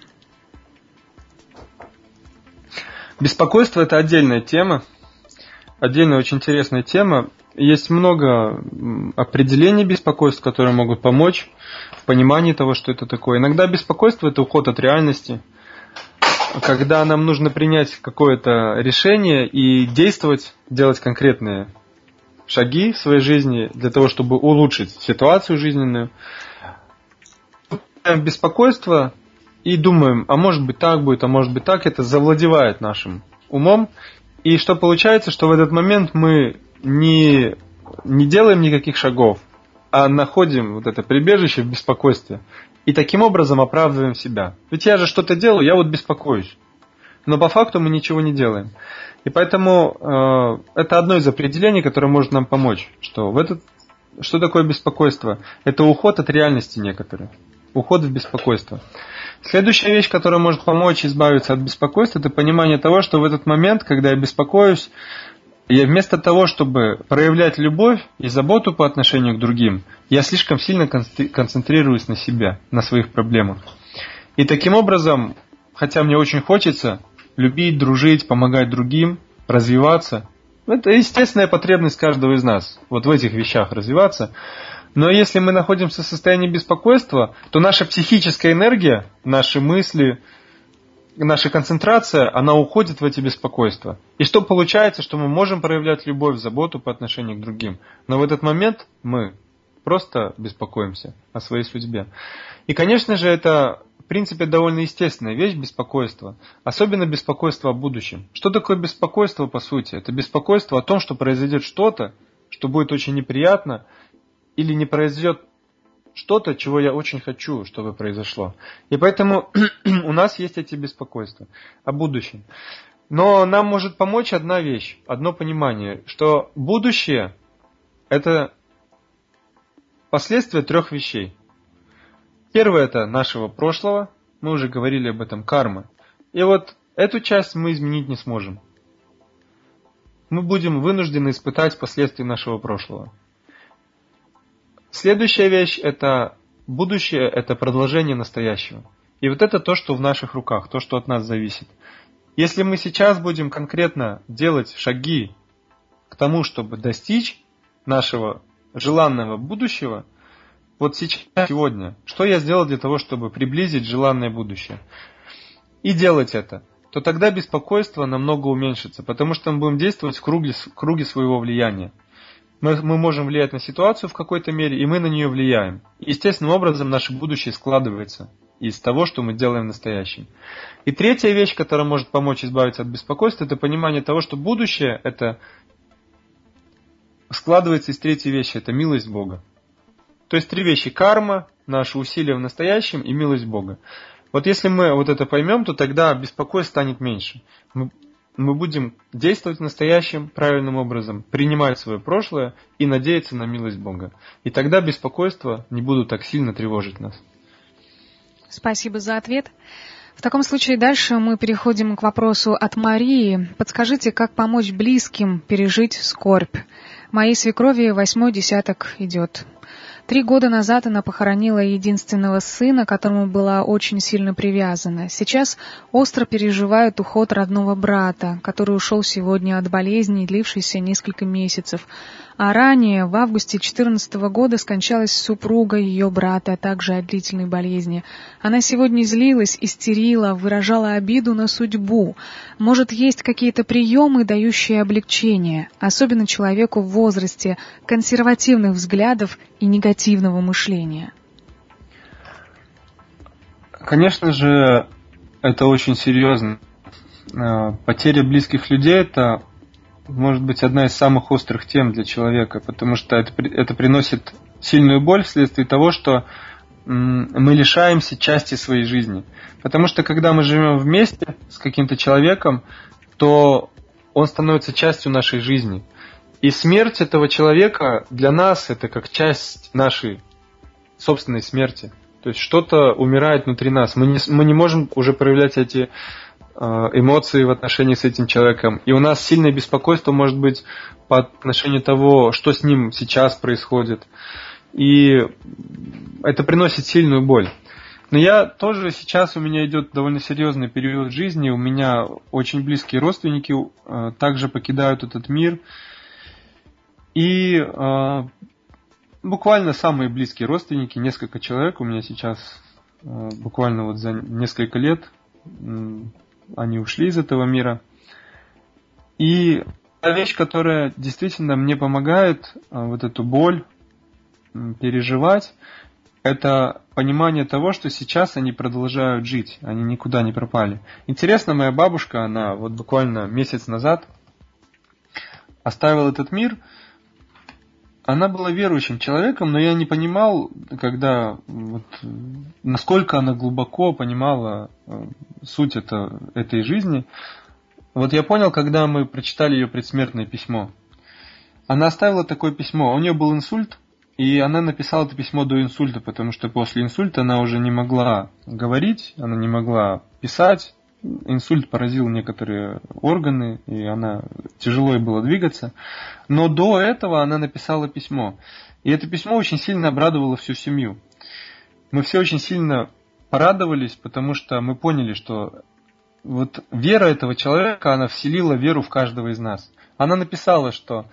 Беспокойство – это отдельная тема, отдельная очень интересная тема. Есть много определений беспокойств, которые могут помочь в понимании того, что это такое. Иногда беспокойство – это уход от реальности, когда нам нужно принять какое-то решение и действовать, делать конкретные шаги в своей жизни для того, чтобы улучшить ситуацию жизненную. Беспокойство и думаем, а может быть так будет, а может быть так, это завладевает нашим умом. И что получается, что в этот момент мы не делаем никаких шагов, а находим это прибежище в беспокойстве. И таким образом оправдываем себя. Ведь я же что-то делаю, я беспокоюсь. Но по факту мы ничего не делаем. И поэтому это одно из определений, которое может нам помочь. Что такое беспокойство? Это уход от реальности некоторых. Уход в беспокойство. Следующая вещь, которая может помочь избавиться от беспокойства, это понимание того, что в этот момент, когда я беспокоюсь, я вместо того, чтобы проявлять любовь и заботу по отношению к другим, я слишком сильно концентрируюсь на себе, на своих проблемах. И таким образом, хотя мне очень хочется любить, дружить, помогать другим, развиваться, это естественная потребность каждого из нас, в этих вещах развиваться. Но если мы находимся в состоянии беспокойства, то наша психическая энергия, наши мысли, наша концентрация, она уходит в эти беспокойства. И что получается, что мы можем проявлять любовь, заботу по отношению к другим. Но в этот момент мы просто беспокоимся о своей судьбе. И, конечно же, это, в принципе, довольно естественная вещь, беспокойство. Особенно беспокойство о будущем. Что такое беспокойство, по сути? Это беспокойство о том, что произойдет что-то, что будет очень неприятно, или не произойдет что-то, чего я очень хочу, чтобы произошло. И поэтому у нас есть эти беспокойства о будущем. Но нам может помочь одна вещь, одно понимание, что будущее – это последствия 3 вещей. Первое – это нашего прошлого, мы уже говорили об этом, карма. И эту часть мы изменить не сможем. Мы будем вынуждены испытать последствия нашего прошлого. Следующая вещь – это будущее, это продолжение настоящего. И это то, что в наших руках, то, что от нас зависит. Если мы сейчас будем конкретно делать шаги к тому, чтобы достичь нашего желанного будущего, сейчас, сегодня, что я сделал для того, чтобы приблизить желанное будущее, и делать это, то тогда беспокойство намного уменьшится, потому что мы будем действовать в круге своего влияния. Мы можем влиять на ситуацию в какой-то мере, и мы на нее влияем. Естественным образом наше будущее складывается из того, что мы делаем в настоящем. И третья вещь, которая может помочь избавиться от беспокойства, это понимание того, что будущее это складывается из третьей вещи, это милость Бога. То есть 3 вещи: карма, наши усилия в настоящем и милость Бога. Если мы это поймем, то тогда беспокойство станет меньше. Мы будем действовать в настоящем правильным образом, принимать свое прошлое и надеяться на милость Бога. И тогда беспокойства не будут так сильно тревожить нас. Спасибо за ответ. В таком случае дальше мы переходим к вопросу от Марии. Подскажите, как помочь близким пережить скорбь? Моей свекрови 8-й десяток идет. 3 года назад она похоронила единственного сына, к которому была очень сильно привязана. Сейчас остро переживает уход родного брата, который ушел сегодня от болезни, длившейся несколько месяцев. А ранее, в августе 2014 года, скончалась супруга ее брата, также от длительной болезни. Она сегодня злилась, истерила, выражала обиду на судьбу. Может, есть какие-то приемы, дающие облегчение, особенно человеку в возрасте консервативных взглядов и негативного мышления? Конечно же, это очень серьезно. Потеря близких людей – это, может быть, одна из самых острых тем для человека, потому что это приносит сильную боль вследствие того, что мы лишаемся части своей жизни. Потому что когда мы живем вместе с каким-то человеком, то он становится частью нашей жизни. И смерть этого человека для нас это как часть нашей собственной смерти. То есть что-то умирает внутри нас. Мы не можем уже проявлять эти эмоции в отношении с этим человеком. И у нас сильное беспокойство может быть по отношению того, что с ним сейчас происходит. И это приносит сильную боль. Но я тоже сейчас, у меня идет довольно серьезный период жизни. У меня очень близкие родственники также покидают этот мир. И буквально самые близкие родственники, несколько человек у меня сейчас, буквально вот за несколько лет, они ушли из этого мира. И та вещь, которая действительно мне помогает вот эту боль переживать, это понимание того, что сейчас они продолжают жить, они никуда не пропали. Интересно, моя бабушка, она вот буквально месяц назад оставила этот мир. Она была верующим человеком, но я не понимал, когда насколько она глубоко понимала суть этой жизни. Вот я понял, когда мы прочитали ее предсмертное письмо. Она оставила такое письмо. У нее был инсульт, и она написала это письмо до инсульта, потому что после инсульта она уже не могла говорить, она не могла писать. Инсульт поразил некоторые органы, и тяжело ей было двигаться. Но до этого она написала письмо. И это письмо очень сильно обрадовало всю семью. Мы все очень сильно порадовались, потому что мы поняли, что вот вера этого человека, она вселила веру в каждого из нас. Она написала, что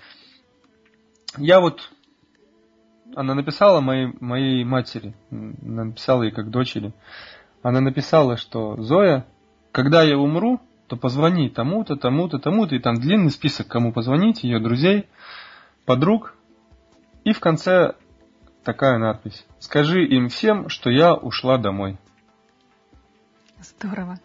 она написала моей матери, она написала ей как дочери. Она написала, что Зоя, когда я умру, то позвони тому-то, тому-то, тому-то, и там длинный список, кому позвонить, ее друзей, подруг. И в конце такая надпись: скажи им всем, что я ушла домой. Здорово.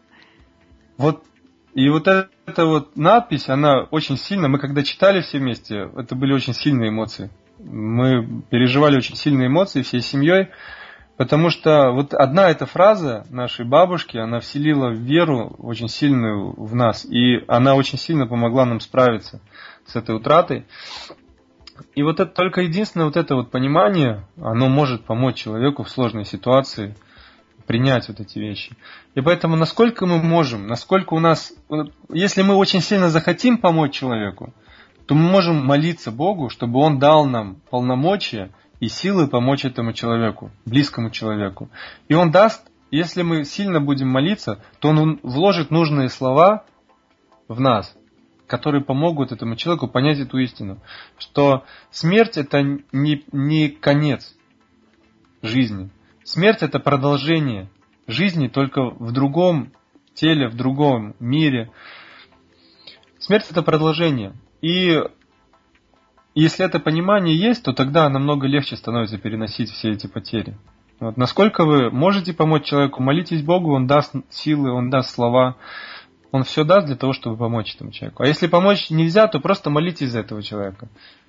И вот эта вот надпись, она очень сильно, мы когда читали все вместе, это были очень сильные эмоции. Мы переживали очень сильные эмоции всей семьей, потому что вот одна эта фраза нашей бабушки, она вселила веру очень сильную в нас, и она очень сильно помогла нам справиться с этой утратой. И вот это только единственное вот это вот понимание, оно может помочь человеку в сложной ситуации принять вот эти вещи. И поэтому насколько мы можем, насколько у нас, если мы очень сильно захотим помочь человеку, то мы можем молиться Богу, чтобы Он дал нам полномочия и силы помочь этому человеку, близкому человеку. И Он даст, если мы сильно будем молиться, то Он вложит нужные слова в нас, которые помогут этому человеку понять эту истину, что смерть это не конец жизни. Смерть это продолжение жизни, только в другом теле, в другом мире. Смерть это продолжение. И если это понимание есть, то тогда намного легче становится переносить все эти потери. Вот. Насколько вы можете помочь человеку, молитесь Богу, Он даст силы, Он даст слова, Он все даст для того, чтобы помочь этому человеку. А если помочь нельзя, то просто молитесь за этого человека.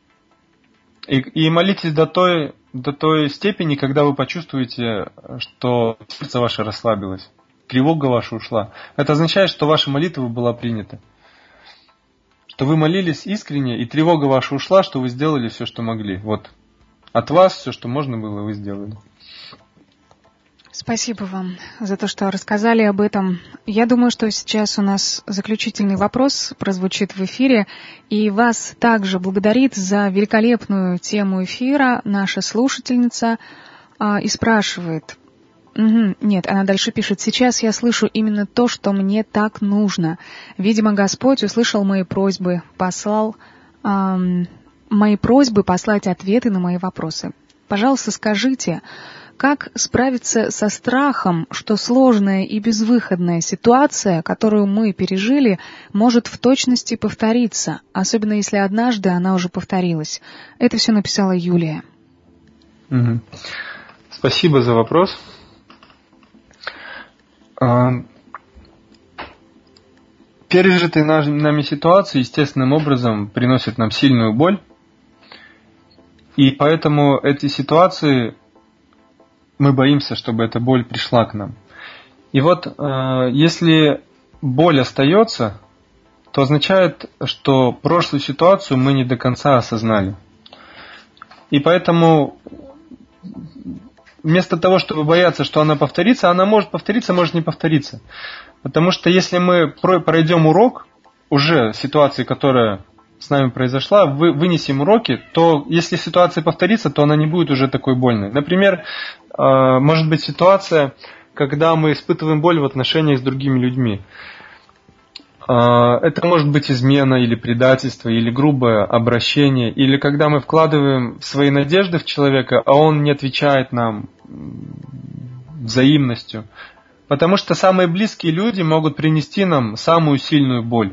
И молитесь до той степени, когда вы почувствуете, что сердце ваше расслабилось, тревога ваша ушла. Это означает, что ваша молитва была принята. Что вы молились искренне, и тревога ваша ушла, что вы сделали все, что могли. Вот. От вас все, что можно было, вы сделали. Спасибо вам за то, что рассказали об этом. Я думаю, что сейчас у нас заключительный вопрос прозвучит в эфире, и вас также благодарит за великолепную тему эфира наша слушательница и спрашивает. Нет, она дальше пишет. Сейчас я слышу именно то, что мне так нужно. Видимо, Господь услышал мои просьбы, послать ответы на мои вопросы. Пожалуйста, скажите, как справиться со страхом, что сложная и безвыходная ситуация, которую мы пережили, может в точности повториться, особенно если однажды она уже повторилась? Это все написала Юлия. Спасибо за вопрос. Пережитые нами ситуации естественным образом приносят нам сильную боль, и поэтому эти ситуации мы боимся, чтобы эта боль пришла к нам. И вот если боль остается, то означает, что прошлую ситуацию мы не до конца осознали. И поэтому вместо того, чтобы бояться, что она повторится, она может повториться, может не повториться. Потому что если мы пройдем урок уже ситуации, которая с нами произошла, вынесем уроки, то если ситуация повторится, то она не будет уже такой больной. Например, может быть ситуация, когда мы испытываем боль в отношениях с другими людьми. Это может быть измена или предательство, или грубое обращение, или когда мы вкладываем свои надежды в человека, а он не отвечает нам взаимностью. Потому что самые близкие люди могут принести нам самую сильную боль.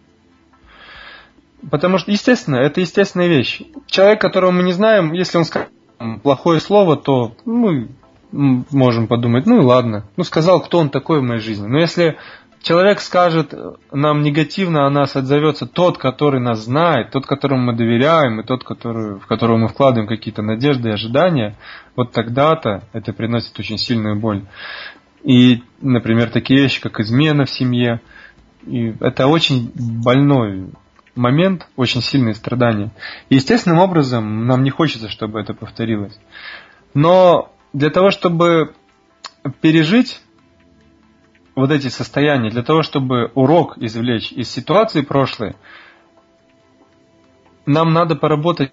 Потому что, естественно, это естественная вещь. Человек, которого мы не знаем, если он скажет плохое слово, то мы можем подумать, ну и ладно, сказал, кто он такой в моей жизни. Но если человек скажет нам негативно о нас, отзовется тот, который нас знает, тот, которому мы доверяем, и тот, в которого мы вкладываем какие-то надежды и ожидания, вот тогда-то это приносит очень сильную боль. И, например, такие вещи, как измена в семье, и это очень больной момент, очень сильные страдания. И естественным образом нам не хочется, чтобы это повторилось. Но для того, чтобы пережить вот эти состояния, для того, чтобы урок извлечь из ситуации прошлой, нам надо поработать.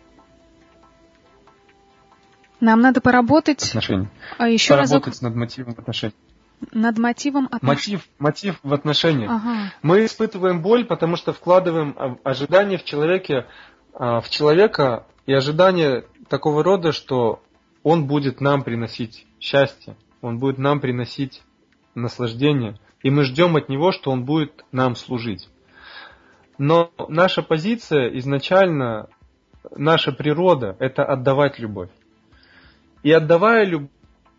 Нам надо поработать. Отношения. А еще поработать над мотивом отношений. Над мотивом отношений. Мотив в отношениях. Ага. Мы испытываем боль, потому что вкладываем ожидания в человека и ожидания такого рода, что он будет нам приносить счастье, он будет нам приносить наслаждение, и мы ждем от него, что он будет нам служить. Но наша позиция изначально, наша природа – это отдавать любовь. И отдавая любовь,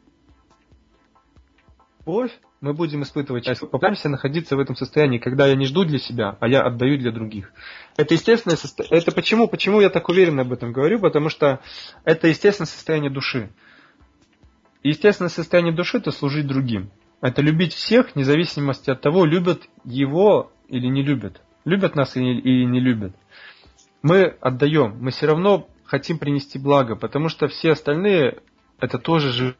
мы будем испытывать счастье. Попытаемся находиться в этом состоянии, когда я не жду для себя, а я отдаю для других. Это естественное состояние. Это почему я так уверенно об этом говорю? Потому что это естественное состояние души. И естественное состояние души – это служить другим. Это любить всех, вне зависимости от того, любят его или не любят. Любят нас или не любят. Мы отдаем, мы все равно хотим принести благо, потому что все остальные это тоже живут.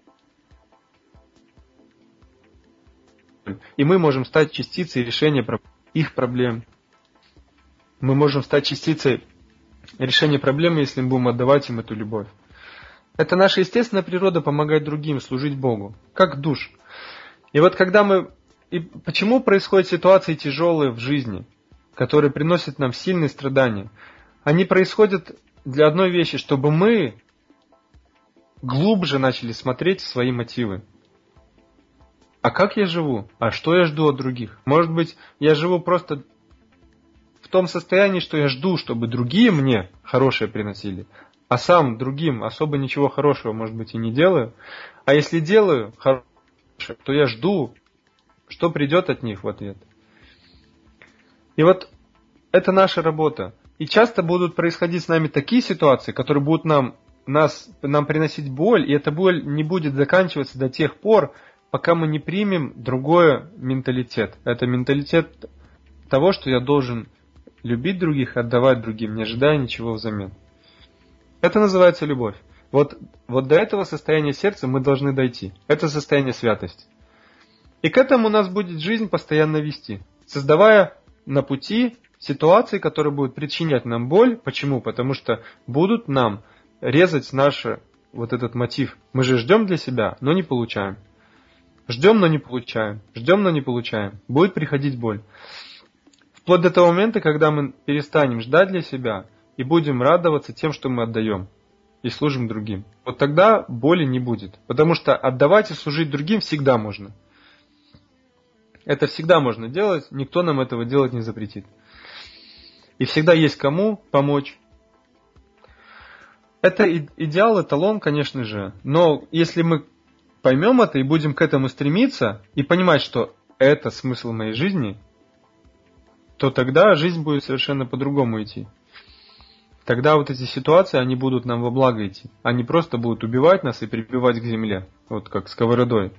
И мы можем стать частицей решения их проблем. Мы можем стать частицей решения проблемы, если мы будем отдавать им эту любовь. Это наша естественная природа помогать другим, служить Богу, как душ. И вот почему происходят ситуации тяжелые в жизни, которые приносят нам сильные страдания? Они происходят для одной вещи, чтобы мы глубже начали смотреть в свои мотивы. А как я живу? А что я жду от других? Может быть, я живу просто в том состоянии, что я жду, чтобы другие мне хорошее приносили, а сам другим особо ничего хорошего, может быть, и не делаю. А если делаю хорошее, то я жду, что придет от них в ответ. И вот это наша работа. И часто будут происходить с нами такие ситуации, которые будут нам приносить боль, и эта боль не будет заканчиваться до тех пор, пока мы не примем другой менталитет. Это менталитет того, что я должен любить других, отдавать другим, не ожидая ничего взамен. Это называется любовь. Вот до этого состояния сердца мы должны дойти. Это состояние святости. И к этому нас будет жизнь постоянно вести, создавая на пути ситуации, которые будут причинять нам боль. Почему? Потому что будут нам резать наш вот этот мотив. Мы же ждем для себя, но не получаем. Ждем, но не получаем. Ждем, но не получаем. Будет приходить боль. Вплоть до того момента, когда мы перестанем ждать для себя и будем радоваться тем, что мы отдаем и служим другим. Вот тогда боли не будет. Потому что отдавать и служить другим всегда можно. Это всегда можно делать, никто нам этого делать не запретит. И всегда есть кому помочь. Это идеал, эталон, конечно же. Но если мы поймем это и будем к этому стремиться, и понимать, что это смысл моей жизни, то тогда жизнь будет совершенно по-другому идти. Тогда вот эти ситуации, они будут нам во благо идти. Они просто будут убивать нас и прибивать к земле. Вот как сковородой.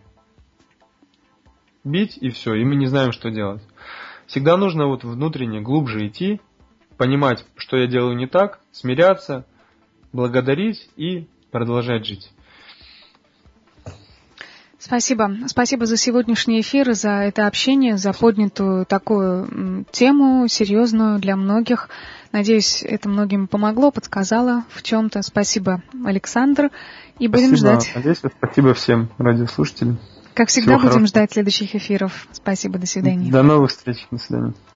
Бить и все, и мы не знаем, что делать. Всегда нужно вот внутренне глубже идти, понимать, что я делаю не так, смиряться, благодарить и продолжать жить. Спасибо. Спасибо за сегодняшний эфир, за это общение, за поднятую такую тему, серьезную для многих. Надеюсь, это многим помогло, подсказало в чем-то. Спасибо, Александр. И будем ждать. Олеся, спасибо всем радиослушателям. Как всегда, будем ждать следующих эфиров. Спасибо, до свидания. До новых встреч, до свидания.